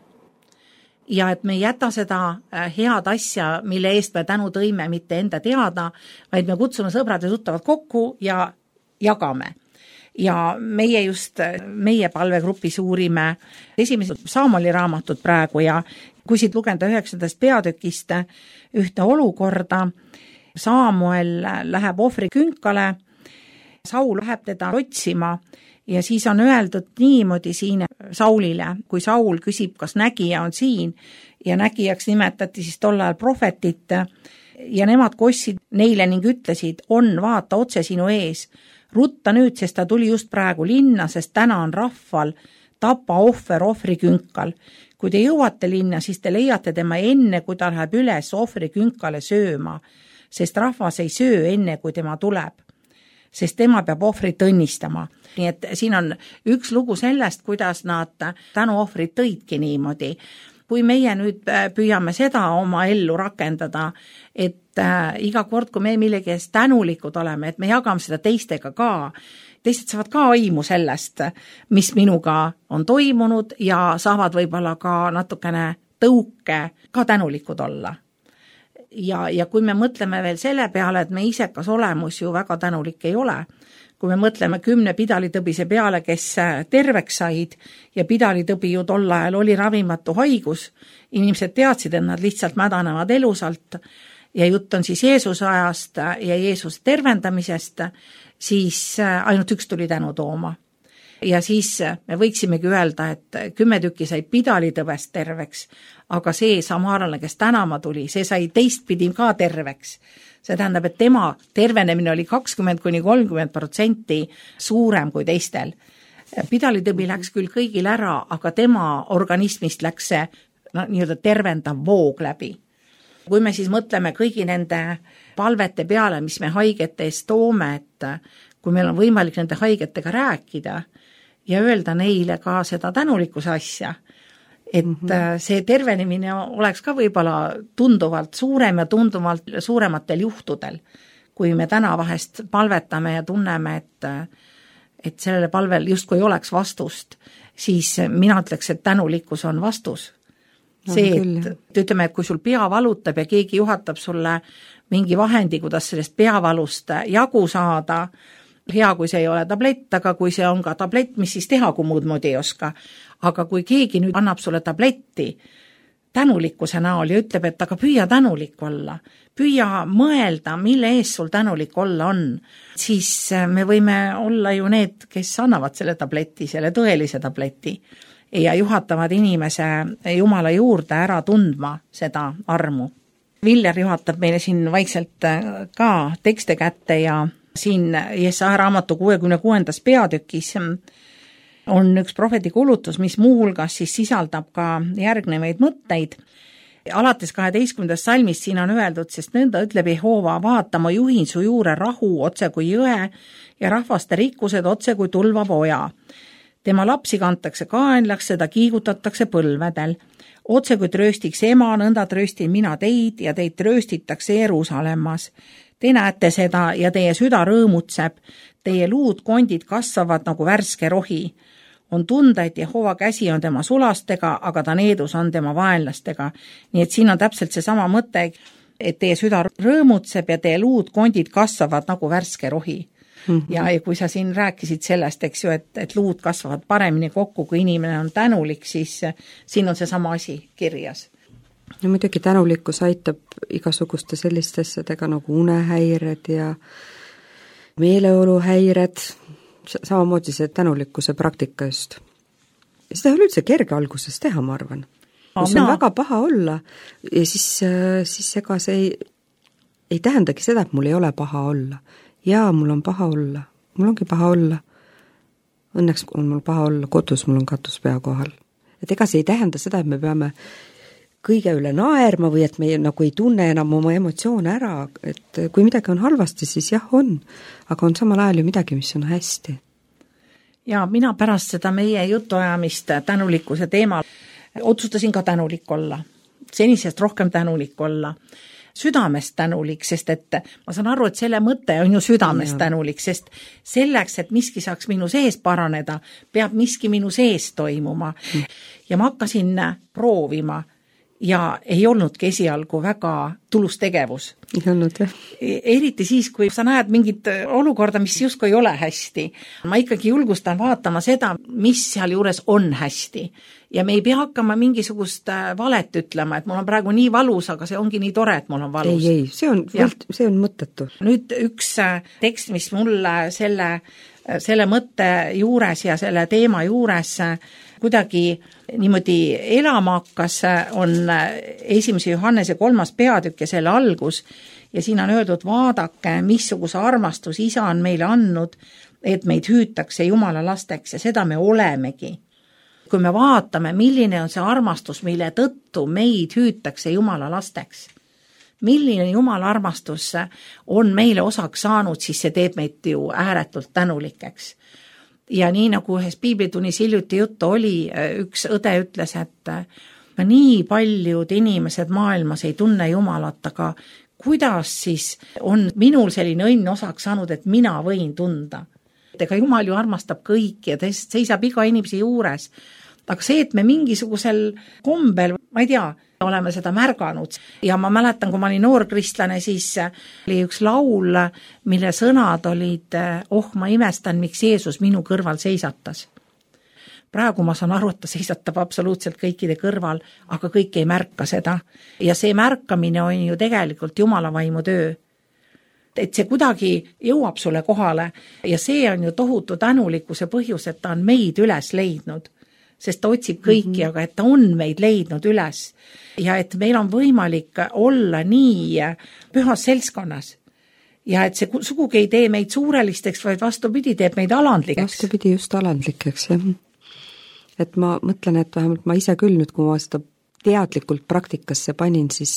Ja et me ei jäta seda head asja, mille eest me tänu tõime, mitte enda teada, vaid me kutsume sõbrad ja tuttavad kokku ja jagame. Ja meie just, meie palvegrupis uurime esimesed Saamoli raamatut praegu ja kui siit lugenda üheksandast peatükist ühte olukorda, Saamuel läheb ohvri künkale, Saul läheb teda otsima ja siis on öeldud niimoodi siin Saulile, kui Saul küsib, kas nägija on siin ja nägijaks nimetati siis tol ajal prohvetit ja nemad kossid neile ning ütlesid, on vaata otse sinu ees, rutta nüüd, sest ta tuli just praegu linna, sest täna on rahval tapa ohver ohvri künkal. Kui te jõuate linna, siis te leiate tema enne, kui ta läheb üles ohvri künkale sööma, sest rahvas ei söö enne, kui tema tuleb, sest tema peab ohvrit õnnistama. Nii et siin on üks lugu sellest, kuidas nad tänuohvrid tõidki niimoodi. Kui meie nüüd püüame seda oma ellu rakendada, et äh, iga kord, kui me millegi eest tänulikud oleme, et me jagame seda teistega ka, teised saavad ka aimu sellest, mis minuga on toimunud ja saavad võib-olla ka natukene tõuke ka tänulikud olla. Ja, ja kui me mõtleme veel selle peale, et me isekas olemus ju väga tänulik ei ole, kui me mõtleme kümne pidalitõbise peale, kes terveks said ja pidalitõbi ju tol ajal oli ravimatu haigus, inimesed teadsid, et nad lihtsalt mädanevad elusalt ja jutt on siis Jeesuse ajast ja Jeesuse tervendamisest, siis ainult üks tuli tänu tooma. Ja siis me võiksimegi öelda, et kümme tükki sai pidalitõbest terveks, aga see samaarlane, kes tänama tuli, see sai teistpidi ka terveks. See tähendab, et tema tervenemine oli kakskümmend kuni kolmkümmend protsenti suurem kui teistel. Pidalitõbi läks küll kõigil ära, aga tema organismist läks see no, nii-öelda tervendav voog läbi. Kui me siis mõtleme kõigi nende palvete peale, mis me haigete eest toome, et kui meil on võimalik nende haigetega rääkida ja öelda neile ka seda tänulikkuse asja, et see tervenemine oleks ka võib-olla tunduvalt suurem ja tunduvalt suurematel juhtudel, kui me täna vahest palvetame ja tunneme, et, et sellele palvel justkui oleks vastust, siis mina ütleks, et tänulikkus on vastus. See, et ütleme, et kui sul pea valutab ja keegi juhatab sulle mingi vahendi, kuidas sellest peavalust jagu saada, hea, kui see ei ole tablett, aga kui see on ka tablett, mis siis teha, kui muud moodi ei oska. Aga kui keegi nüüd annab sulle tabletti tänulikkuse näol ja ütleb, et aga püüa tänulik olla, püüa mõelda, mille ees sul tänulik olla on, siis me võime olla ju need, kes annavad selle tableti, selle tõelise tableti. ja juhatavad inimese Jumala juurde ära tundma seda armu. Viljar juhatab meile siin vaikselt ka tekste kätte ja siin Jesaja raamatu kuuekümne kuuendas peatükis on üks prohveti kuulutus, mis muuhulgas siis sisaldab ka järgnevaid mõtteid. Alates kaheteistkümnendast salmist siin on öeldud, sest nõnda ütleb Jehova, vaata, ma juhin su juure rahu otse kui jõe ja rahvaste rikkused otse kui tulvav oja. Tema lapsi kantakse kaenlaks, seda kiigutatakse põlvedel. Otse kui trööstiks ema, nõnda trööstin mina teid ja teid trööstitakse Jeruusalemmas. Te näete seda ja teie süda rõõmutseb, teie luud kondid kasvavad nagu värske rohi. On tunda, et Jehova käsi on tema sulastega, aga ta needus on tema vaenlastega. Nii et siin on täpselt see sama mõte, et teie süda rõõmutseb ja teie luud kondid kasvavad nagu värske rohi. Mm-hmm. Ja, ja kui sa siin rääkisid sellest, eks ju, et, et luud kasvavad paremini kokku, kui inimene on tänulik, siis siin on see sama asi kirjas. No muidugi tänulikkus aitab igasuguste selliste asjadega nagu unehäired ja meeleoluhäired, samamoodi see tänulikkuse praktika just. Seda ei ole üldse kerge alguses teha, ma arvan. See on no. väga paha olla ja siis, siis ega see ei, ei tähendagi seda, et mul ei ole paha olla. Jaa, mul on paha olla. Mul ongi paha olla. Õnneks on mul paha olla kodus, mul on katus pea kohal. Et ega see ei tähenda seda, et me peame kõige üle naerma või et me nagu ei tunne enam oma emotsioone ära, et kui midagi on halvasti, siis jah on, aga on samal ajal ju midagi, mis on hästi. Ja mina pärast seda meie jutuajamist tänulikkuse teemal otsustasin ka tänulik olla, senisest rohkem tänulik olla, südamest tänulik, sest et ma saan aru, et selle mõte on ju südamest ja. tänulik, sest selleks, et miski saaks minu sees paraneda, peab miski minu sees toimuma. Mm. Ja ma hakkasin proovima ja ei olnudki esialgu väga tulus tegevus. Ei olnud, jah. Eriti siis, kui sa näed mingit olukorda, mis justkui ei ole hästi. Ma ikkagi julgustan vaatama seda, mis seal juures on hästi. Ja me ei pea hakkama mingisugust valet ütlema, et mul on praegu nii valus, aga see ongi nii tore, et mul on valus. Ei, ei, see on, see on mõttetu. Nüüd üks tekst, mis mulle selle, selle mõtte juures ja selle teema juures kuidagi niimoodi elama hakkas, on esimese Johannese kolmas peatükk ja selle algus ja siin on öeldud, vaadake, missuguse armastus isa on meile andnud, et meid hüütakse Jumala lasteks ja seda me olemegi. Kui me vaatame, milline on see armastus, mille tõttu meid hüütakse Jumala lasteks, milline Jumala armastus on meile osaks saanud, siis see teeb meid ju ääretult tänulikeks. Ja nii nagu ühes piiblitunnis hiljuti juttu oli, üks õde ütles, et nii paljud inimesed maailmas ei tunne Jumalat, aga kuidas siis on minul selline õnn osaks saanud, et mina võin tunda. Ega Jumal ju armastab kõiki ja ta seisab iga inimese juures. Aga see, et me mingisugusel kombel, ma ei tea, oleme seda märganud. Ja ma mäletan, kui ma olin noorkristlane, siis oli üks laul, mille sõnad olid, oh, ma imestan, miks Jeesus minu kõrval seisatas. Praegu ma saan aru, et ta seisatab absoluutselt kõikide kõrval, aga kõik ei märka seda. Ja see märkamine on ju tegelikult Jumala vaimu töö. Et see kuidagi jõuab sulle kohale ja see on ju tohutu tänulikkuse põhjus, et ta on meid üles leidnud. Sest ta otsib kõiki, mm-hmm. aga et ta on meid leidnud üles ja et meil on võimalik olla nii pühas seltskonnas ja et see sugugi ei tee meid suurelisteks, vaid vastupidi, teeb meid alandlikeks. Vastupidi just alandlikeks, jah. Et ma mõtlen, et vähemalt ma ise küll nüüd, kui ma seda teadlikult praktikasse panin, siis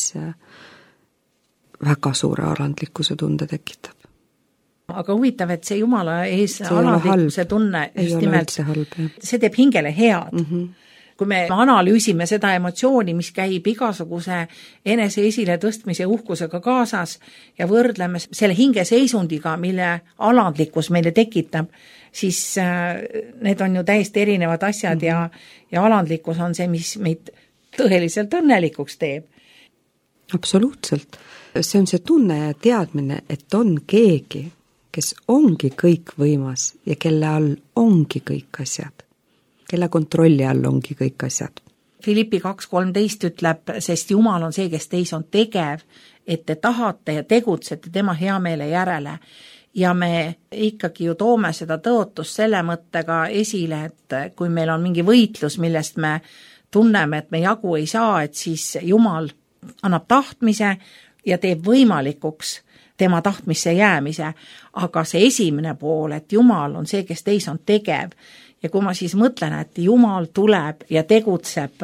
väga suure alandlikkuse tunde tekitab. Aga huvitav, et see Jumala ees alandlikkuse tunne just nimelt, halb, see teeb hingele head. Mm-hmm. Kui me analüüsime seda emotsiooni, mis käib igasuguse enese esile tõstmise uhkusega kaasas ja võrdleme selle hingeseisundiga, mille alandlikkus meile tekitab, siis need on ju täiesti erinevad asjad mm-hmm. ja, ja alandlikkus on see, mis meid tõeliselt õnnelikuks teeb. Absoluutselt. See on see tunne ja teadmine, et on keegi, kes ongi kõik võimas ja kelle all ongi kõik asjad, kelle kontrolli all ongi kõik asjad. Filippi kaks kolmteist ütleb, sest Jumal on see, kes teis on tegev, et te tahate ja tegutsete tema heameele järele ja me ikkagi ju toome seda tõotust selle mõttega esile, et kui meil on mingi võitlus, millest me tunneme, et me jagu ei saa, et siis Jumal annab tahtmise ja teeb võimalikuks tema tahtmisse jäämise, aga see esimene pool, et Jumal on see, kes teis on tegev ja kui ma siis mõtlen, et Jumal tuleb ja tegutseb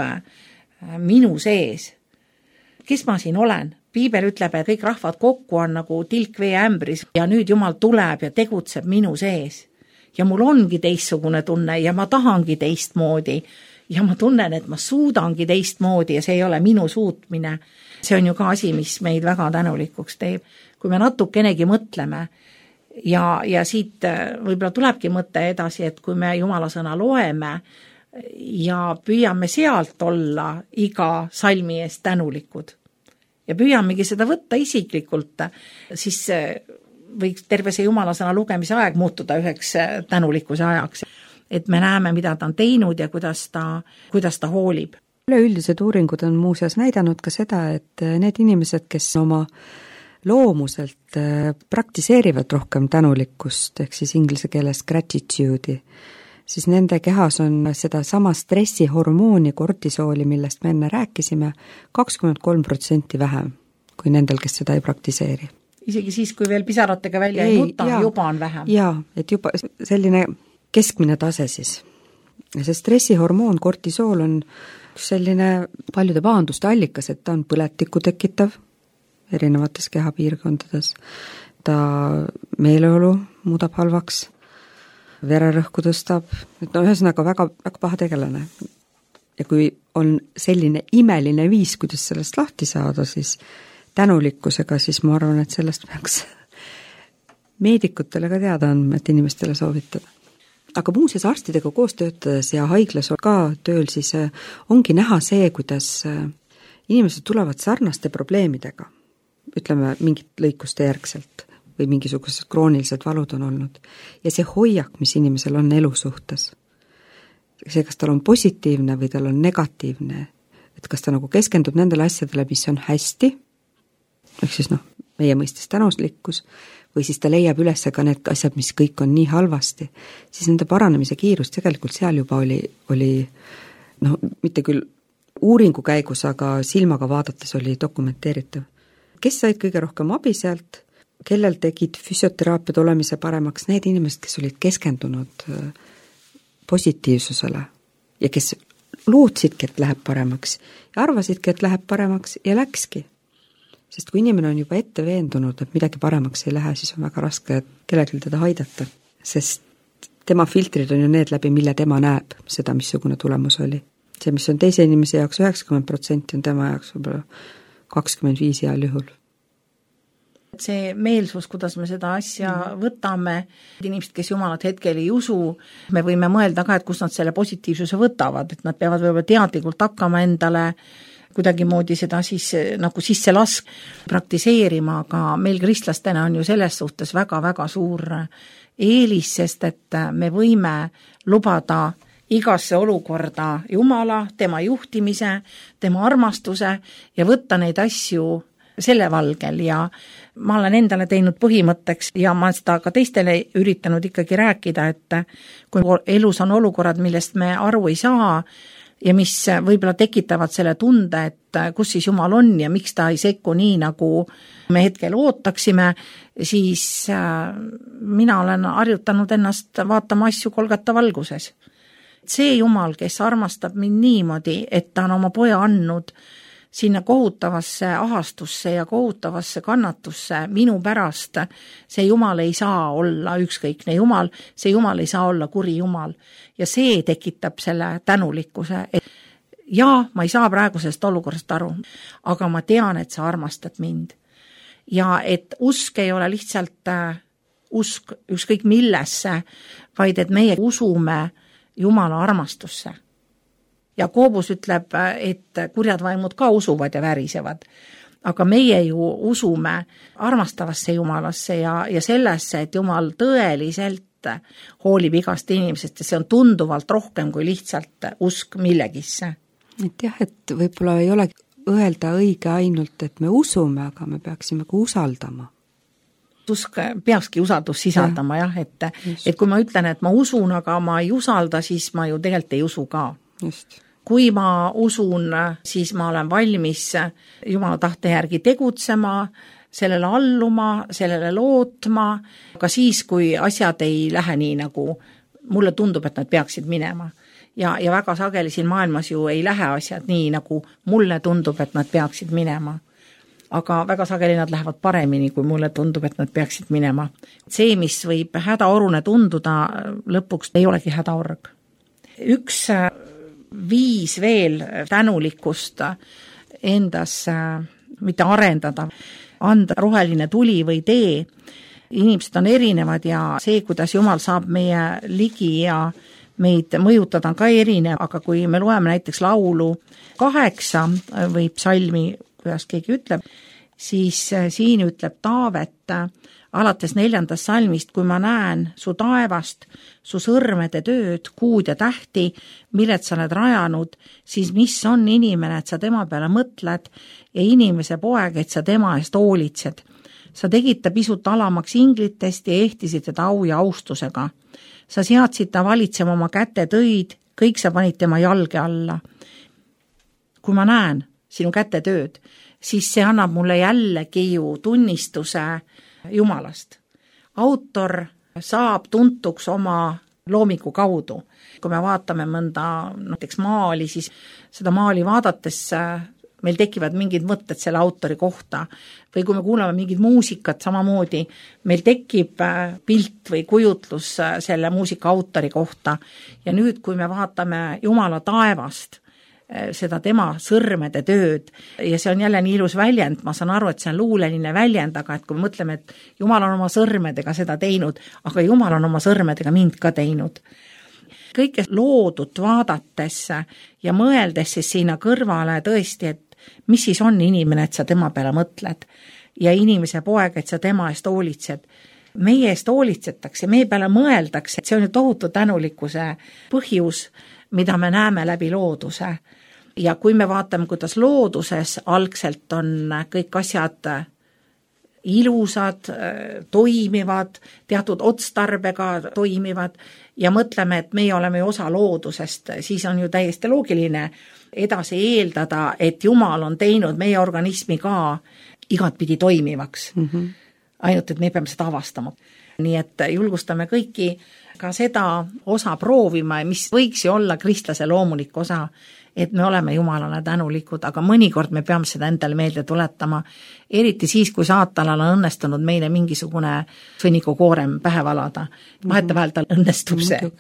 minu sees, kes ma siin olen? Piibel ütleb, et kõik rahvad kokku on nagu tilk veeämbris ja nüüd Jumal tuleb ja tegutseb minu sees. Ja mul ongi teistsugune tunne ja ma tahangi teistmoodi ja ma tunnen, et ma suudangi teistmoodi ja see ei ole minu suutmine. See on ju ka asi, mis meid väga tänulikuks teeb. Kui me natukenegi mõtleme ja, ja siit võib-olla tulebki mõte edasi, et kui me Jumala sõna loeme ja püüame sealt olla iga salmi eest tänulikud, ja püüamegi seda võtta isiklikult, siis võiks terve see Jumala sõna lugemise aeg muutuda üheks tänulikkuse ajaks. Et me näeme, mida ta on teinud ja kuidas ta, kuidas ta hoolib. Üleüldised uuringud on muuseas näidanud ka seda, et need inimesed, kes oma loomuselt praktiseerivad rohkem tänulikkust, ehk siis inglise keeles gratitude'i, siis nende kehas on seda sama stressihormooni kortisooli, millest me enne rääkisime, kakskümmend kolm protsenti vähem kui nendel, kes seda ei praktiseeri. Isegi siis, kui veel pisaratega välja ei, ei nuta, juba on vähem. Jaa, et juba selline keskmine tase siis. See stressihormoon kortisool on selline paljude pahanduste allikas, et ta on põletikku tekitav erinevates kehapiirkondades. Ta meeleolu muudab halvaks, vererõhku tõstab, et no ühesõnaga väga, väga paha tegelane. Ja kui on selline imeline viis, kuidas sellest lahti saada, siis tänulikkusega, siis ma arvan, et sellest peaks meedikutele ka teada andma, et inimestele soovitada. Aga muuseas arstidega koos töötades ja haiglas ka tööl, siis ongi näha see, kuidas inimesed tulevad sarnaste probleemidega, ütleme mingit lõikuste järgselt või mingisugused kroonilised valud on olnud. Ja see hoiak, mis inimesel on elu suhtes, see, kas tal on positiivne või tal on negatiivne, et kas ta nagu keskendub nendele asjadele, mis on hästi, ehk siis noh, meie mõistes tänuslikkus, või siis ta leiab üles ka need asjad, mis kõik on nii halvasti, siis nende paranemise kiirus tegelikult seal juba oli, oli noh, mitte küll uuringu käigus, aga silmaga vaadates oli dokumenteeritav. Kes said kõige rohkem abi sealt? Kellel tegid füsioteraapiad olemise paremaks? Need inimesed, kes olid keskendunud positiivsusele ja kes lootsidki, et läheb paremaks ja arvasidki, et läheb paremaks ja läkski. Sest kui inimene on juba ette veendunud, et midagi paremaks ei lähe, siis on väga raske kellelgi teda haidata, sest tema filtrid on ju need läbi, mille tema näeb seda, missugune tulemus oli. See, mis on teise inimese jaoks üheksakümmend protsenti, on tema jaoks võib-olla kakskümmend viis heal juhul. See meelsus, kuidas me seda asja võtame, inimesed, kes Jumalat hetkel ei usu, me võime mõelda ka, et kus nad selle positiivsuse võtavad, et nad peavad võib-olla teadlikult hakkama endale kuidagimoodi seda siis nagu sisse lask praktiseerima, aga meil kristlastena on ju selles suhtes väga-väga suur eelis, sest et me võime lubada igasse olukorda Jumala, tema juhtimise, tema armastuse ja võtta neid asju selle valgel ja ma olen endale teinud põhimõtteks ja ma seda ka teistele üritanud ikkagi rääkida, et kui elus on olukorrad, millest me aru ei saa ja mis võib-olla tekitavad selle tunde, et kus siis Jumal on ja miks ta ei sekku nii, nagu me hetkel ootaksime, siis mina olen harjutanud ennast vaatama asju Golgata valguses. See Jumal, kes armastab mind niimoodi, et ta on oma poja andnud sinna kohutavasse ahastusse ja kohutavasse kannatusse minu pärast, see Jumal ei saa olla ükskõikne Jumal, see Jumal ei saa olla kuri Jumal. Ja see tekitab selle tänulikkuse, et jaa, ma ei saa praegusest olukorrast aru, aga ma tean, et sa armastad mind. Ja et usk ei ole lihtsalt usk ükskõik millesse, vaid et meie usume Jumala armastusse. Ja Koobus ütleb, et kurjad vaimud ka usuvad ja värisevad. Aga meie ju usume armastavasse Jumalasse ja, ja sellesse, et Jumal tõeliselt hoolib igast inimesest ja see on tunduvalt rohkem kui lihtsalt usk millegisse. Et jah, et võib-olla ei ole öelda õige ainult, et me usume, aga me peaksime ka usaldama. usk peakski usaldus sisaldama jah, et, et kui ma ütlen, et ma usun, aga ma ei usalda, siis ma ju tegelikult ei usu ka. Just. Kui ma usun, siis ma olen valmis Jumala tahte järgi tegutsema, sellele alluma, sellele lootma, ka siis, kui asjad ei lähe nii, nagu mulle tundub, et nad peaksid minema. Ja, ja väga sageli siin maailmas ju ei lähe asjad nii, nagu mulle tundub, et nad peaksid minema. Aga väga sageli nad lähevad paremini, kui mulle tundub, et nad peaksid minema. See, mis võib hädaorune tunduda, lõpuks ei olegi hädaorg. Üks viis veel tänulikkust endas mitte arendada, anda roheline tuli või tee. Inimesed on erinevad ja see, kuidas Jumal saab meie ligi ja meid mõjutada on ka erinev, aga kui me loeme näiteks laulu kaheksa või psalmi, kuidas keegi ütleb, siis siin ütleb Taavet alates neljandast salmist, kui ma näen su taevast, su sõrmede tööd, kuud ja tähti, milled sa oled rajanud, siis mis on inimene, et sa tema peale mõtled ja inimese poeg, et sa tema eest hoolitsed. Sa tegid ta pisut alamaks inglitest ja ehtisid teda au ja austusega. Sa seadsid ta valitsema oma käte tõid, kõik sa panid tema jalge alla. Kui ma näen sinu käte tööd, siis see annab mulle jällegi ju tunnistuse Jumalast. Autor saab tuntuks oma loomingu kaudu. Kui me vaatame mõnda näiteks maali, siis seda maali vaadates meil tekivad mingid mõtted selle autori kohta. Või kui me kuulame mingid muusikat samamoodi, meil tekib pilt või kujutlus selle muusika autori kohta. Ja nüüd, kui me vaatame Jumala taevast, seda tema sõrmede tööd ja see on jälle nii ilus väljend, ma saan aru, et see on luuleline väljend, aga et kui me mõtleme, et Jumal on oma sõrmedega seda teinud, aga Jumal on oma sõrmedega mind ka teinud. Kõike loodut vaadates ja mõeldes siis sinna kõrvale tõesti, et mis siis on inimene, et sa tema peale mõtled ja inimese poeg, et sa tema eest hoolitsed. Meie eest hoolitsetakse, meie peale mõeldakse, et see on ju tohutu tänulikkuse põhjus, mida me näeme läbi looduse. Ja kui me vaatame, kuidas looduses algselt on kõik asjad ilusad, toimivad, teatud otstarbega toimivad ja mõtleme, et meie oleme osa loodusest, siis on ju täiesti loogiline edasi eeldada, et Jumal on teinud meie organismi ka igatpidi toimivaks. Mm-hmm. Ainult, et me peame seda avastama. Nii et julgustame kõiki ka seda osa proovima, mis võiks ju olla kristlase loomulik osa, et me oleme Jumalale tänulikud, aga mõnikord me peame seda endale meelde tuletama, eriti siis, kui saatanal on õnnestunud meile mingisugune sõnnikukoorem pähe valada. Vahetevahel tal õnnestub see.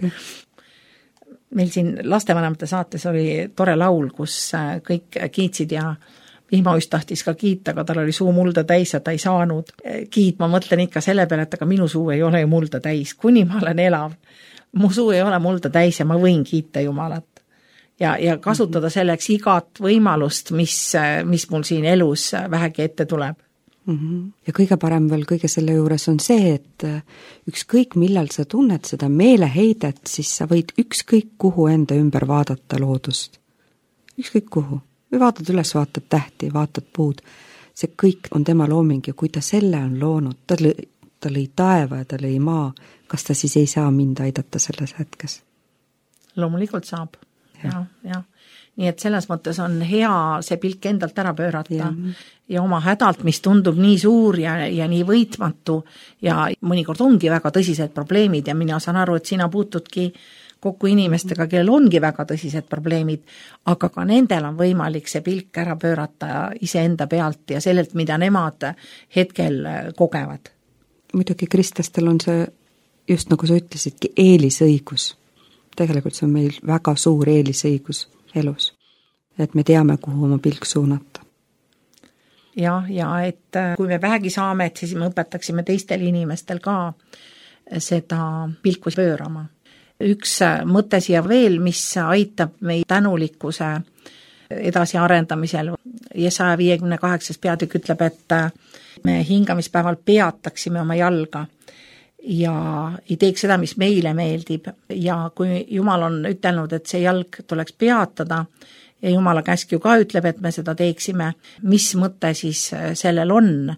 Meil siin lastevanemate saates oli tore laul, kus kõik kiitsid ja vihmaüst tahtis ka kiita, aga tal oli suu mulda täis ja ta ei saanud kiit. Ma mõtlen ikka selle peale, et aga minu suu ei ole ju mulda täis, kuni ma olen elav. Mu suu ei ole mulda täis ja ma võin kiita Jumalat. Ja, ja kasutada selleks igat võimalust, mis, mis mul siin elus vähegi ette tuleb. Mm-hmm. Ja kõige parem veel kõige selle juures on see, et ükskõik millal sa tunned seda meeleheidet, siis sa võid ükskõik kuhu enda ümber vaadata loodust. Ükskõik kuhu. Või vaatad üles, vaatad tähti, vaatad puud. See kõik on tema looming ja kui ta selle on loonud, ta lõi, ta lõi taeva ja ta lõi maa, kas ta siis ei saa mind aidata selles hetkes? Loomulikult saab. Ja, ja. Nii et selles mõttes on hea see pilk endalt ära pöörata ja, ja oma hädalt, mis tundub nii suur ja, ja nii võitmatu ja mõnikord ongi väga tõsised probleemid ja mina saan aru, et sina puutudki kokku inimestega, kellel ongi väga tõsised probleemid, aga ka nendel on võimalik see pilk ära pöörata iseenda pealt ja sellelt, mida nemad hetkel kogevad. Muidugi kristlastel on see, just nagu sa ütlesidki, eelisõigus. Tegelikult see on meil väga suur eelisõigus elus, et me teame, kuhu oma pilk suunata. Ja, ja et kui me vähegi saame, et siis me õpetaksime teistel inimestel ka seda pilku pöörama. Üks mõte siia veel, mis aitab meie tänulikkuse edasi arendamisel. Jesaja viiekümne kaheksas peatükk ütleb, et me hingamispäeval peataksime oma jalga ja ei teeks seda, mis meile meeldib. Ja kui Jumal on ütelnud, et see jalg tuleks peatada ja Jumala käsk ju ka ütleb, et me seda teeksime, mis mõte siis sellel on?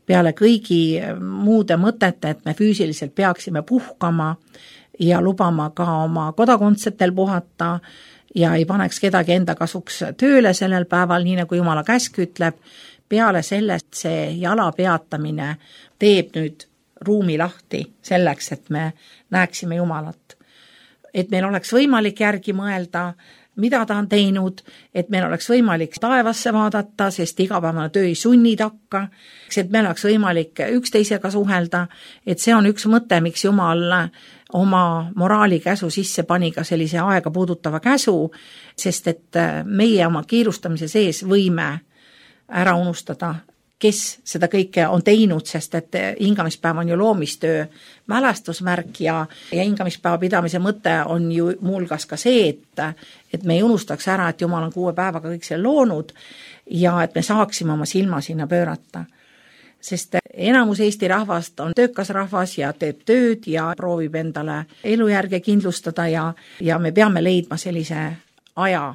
peale kõigi muude mõtete, et me füüsiliselt peaksime puhkama ja lubama ka oma kodakondsetel puhata ja ei paneks kedagi enda kasuks tööle sellel päeval, nii nagu Jumala käsk ütleb, peale sellest see jala peatamine teeb nüüd ruumi lahti selleks, et me näeksime Jumalat. Et meil oleks võimalik järgi mõelda, mida ta on teinud, et meil oleks võimalik taevasse vaadata, sest igapäevane töö ei sunni takka, et meil oleks võimalik üksteisega suhelda, et see on üks mõte, miks Jumal oma moraali käsu sisse pani ka sellise aega puudutava käsu, sest et meie oma kiirustamise sees võime ära unustada, kes seda kõike on teinud, sest et hingamispäev on ju loomistöö mälestusmärk ja, ja hingamispäeva pidamise mõte on ju muulgas ka see, et, et me ei unustaks ära, et Jumal on kuue päevaga kõik selle loonud ja et me saaksime oma silma sinna pöörata. Sest enamus Eesti rahvast on töökas rahvas ja teeb tööd ja proovib endale elujärge kindlustada ja, ja me peame leidma sellise aja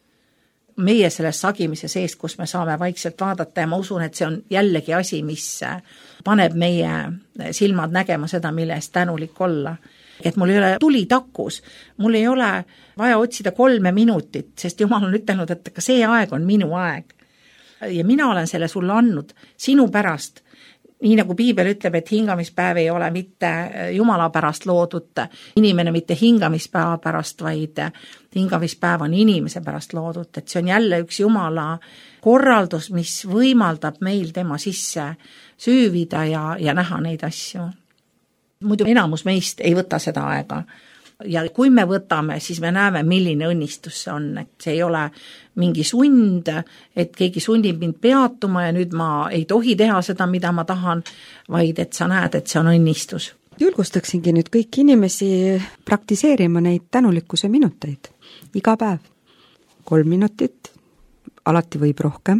meie selles sagimise sees, kus me saame vaikselt vaadata ja ma usun, et see on jällegi asi, mis paneb meie silmad nägema seda, mille eest tänulik olla. Et mul ei ole tuli takus, mul ei ole vaja otsida kolme minutit, sest Jumal on ütelnud, et ka see aeg on minu aeg. Ja mina olen selle sulle andnud sinu pärast. Nii nagu Piibel ütleb, et hingamispäev ei ole mitte Jumala pärast loodud, inimene mitte hingamispäeva pärast, vaid hingamispäev on inimese pärast loodud, et see on jälle üks Jumala korraldus, mis võimaldab meil tema sisse süüvida ja, ja näha neid asju. Muidu enamus meist ei võta seda aega. Ja kui me võtame, siis me näeme, milline õnnistus see on, et see ei ole mingi sund, et keegi sundib mind peatuma ja nüüd ma ei tohi teha seda, mida ma tahan, vaid et sa näed, et see on õnnistus. Julgustaksingi nüüd kõik inimesi praktiseerima neid tänulikkuse minuteid iga päev. Kolm minutit, alati võib rohkem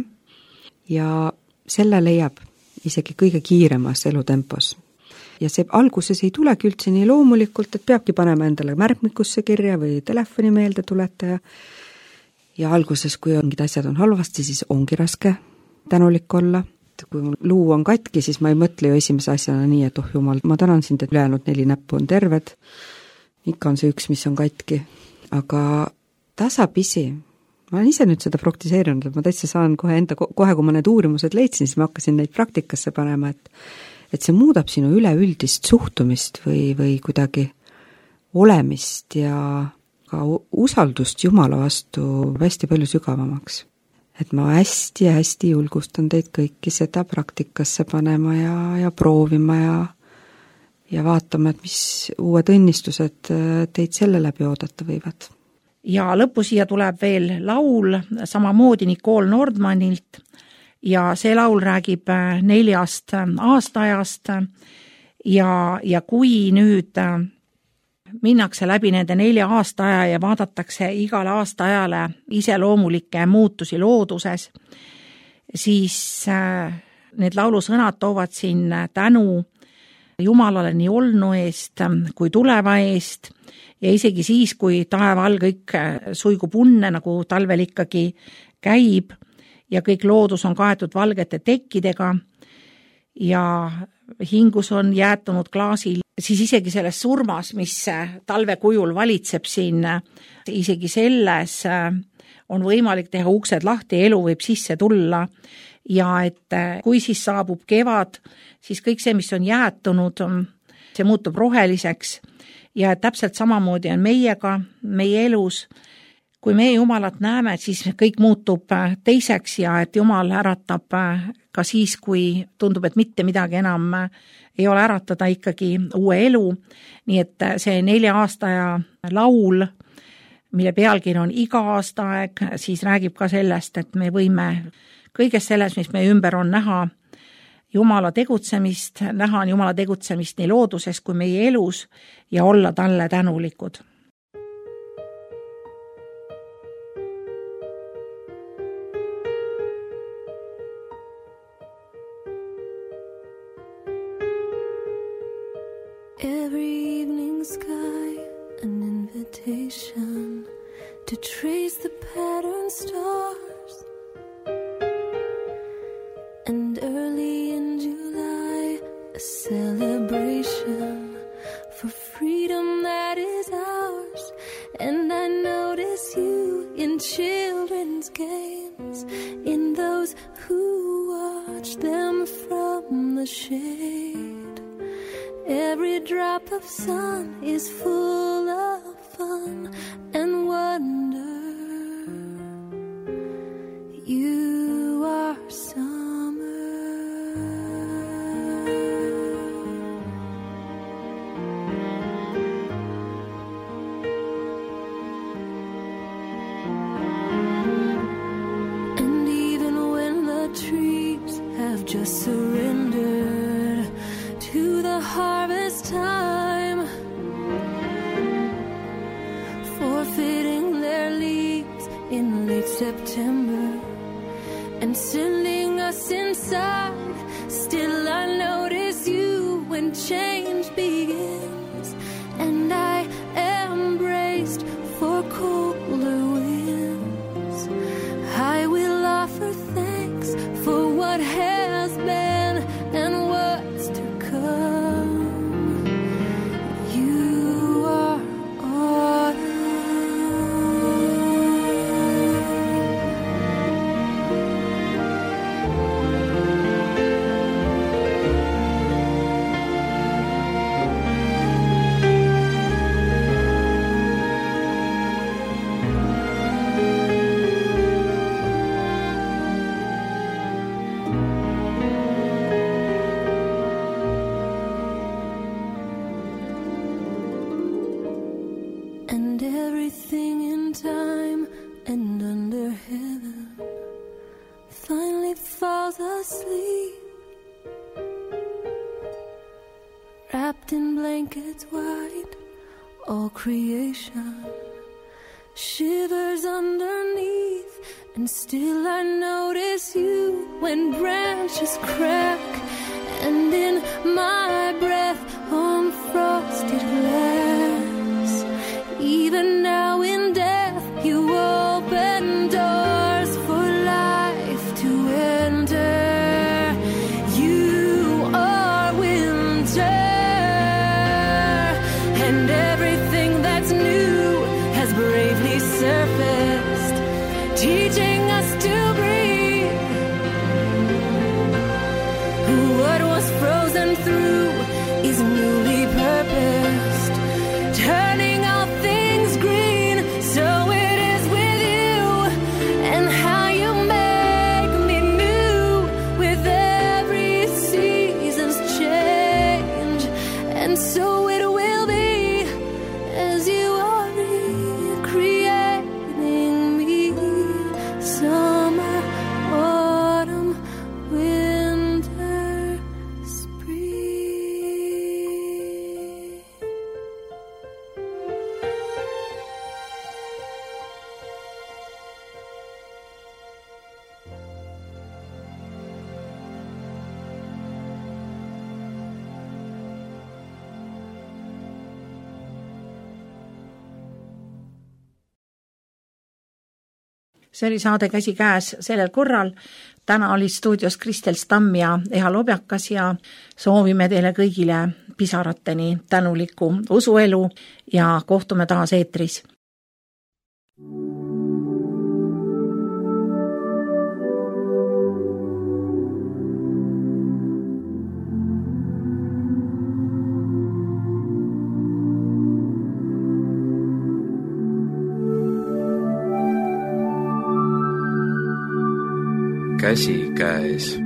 ja selle leiab isegi kõige kiiremas elutempos. Ja see alguses ei tulegi üldse nii loomulikult, et peabki panema endale märkmikusse kirja või telefoni meelde tuletaja. Ja alguses, kui mingid asjad on halvasti, siis ongi raske tänulik olla. Kui luu on katki, siis ma ei mõtle ju esimese asjana nii, et oh Jumal, ma tänan sind, et ülejäänud neli näppu on terved. Ikka on see üks, mis on katki. Aga tasapisi, ma olen ise nüüd seda praktiseerinud, et ma täitsa saan kohe enda, kohe kui ma need uurimused leidsin, siis ma hakkasin neid praktikasse panema, et et see muudab sinu üleüldist suhtumist või, või kuidagi olemist ja ka usaldust Jumala vastu hästi palju sügavamaks. Et ma hästi ja hästi julgustan teid kõiki seda praktikasse panema ja, ja proovima ja, ja vaatama, et mis uued õnnistused teid selle läbi oodata võivad. Ja lõppu siia tuleb veel laul, samamoodi Nicole Nordmanilt, ja see laul räägib neljast aastaajast ja, ja kui nüüd minnakse läbi nende nelja aastaaja ja vaadatakse igale aastaajale iseloomulikke muutusi looduses, siis need laulusõnad toovad siin tänu Jumalale nii olnu eest kui tuleva eest ja isegi siis, kui taeva all kõik suigub unne, nagu talvel ikkagi käib, ja kõik loodus on kaetud valgete tekkidega ja hingus on jäätunud klaasil, siis isegi selles surmas, mis talve kujul valitseb siin, isegi selles on võimalik teha uksed lahti, elu võib sisse tulla ja et kui siis saabub kevad, siis kõik see, mis on jäätunud, see muutub roheliseks ja täpselt samamoodi on meiega, meie elus. Kui me Jumalat näeme, siis kõik muutub teiseks ja et Jumal äratab ka siis, kui tundub, et mitte midagi enam ei ole äratada ikkagi uue elu. Nii et see nelja aastaja laul, mille pealkiri on iga aastaaeg, siis räägib ka sellest, et me võime kõiges selles, mis meie ümber on näha, Jumala tegutsemist, näha on Jumala tegutsemist nii looduses kui meie elus ja olla talle tänulikud. Every evening sky, an invitation to trace the pattern stars. And early in July children's games, in those who watch them from the shade. Every drop of sun is full of fun and wonder. You are summer. And even when the trees have just surrendered to the harvest time, forfeiting their leaves in late September and sending us inside, still I notice you when change begins, and I am braced for colder winds. I will offer thanks for what has been and what's to come. You are autumn. And everything in time and under heaven finally falls asleep, wrapped in blankets white. All creation shivers underneath, and still I notice you when branches crack, and in my breath on frosted glass. Even now in death you open doors for life to enter. You are winter, and everything that's new has bravely surfaced, teaching us to breathe. What was frozen through is newly purposed, turning all things green. So it is with you, and how you make me new with every season's change. And so it will be as you are recreating me. Summer, autumn, winter, spring. see oli saade Käsikäes sellel korral. Täna oli stuudios Kristel Stamm ja Eha Lobjakas ja soovime teile kõigile pisarateni tänulikku usuelu ja kohtume taas eetris. Käsikäes.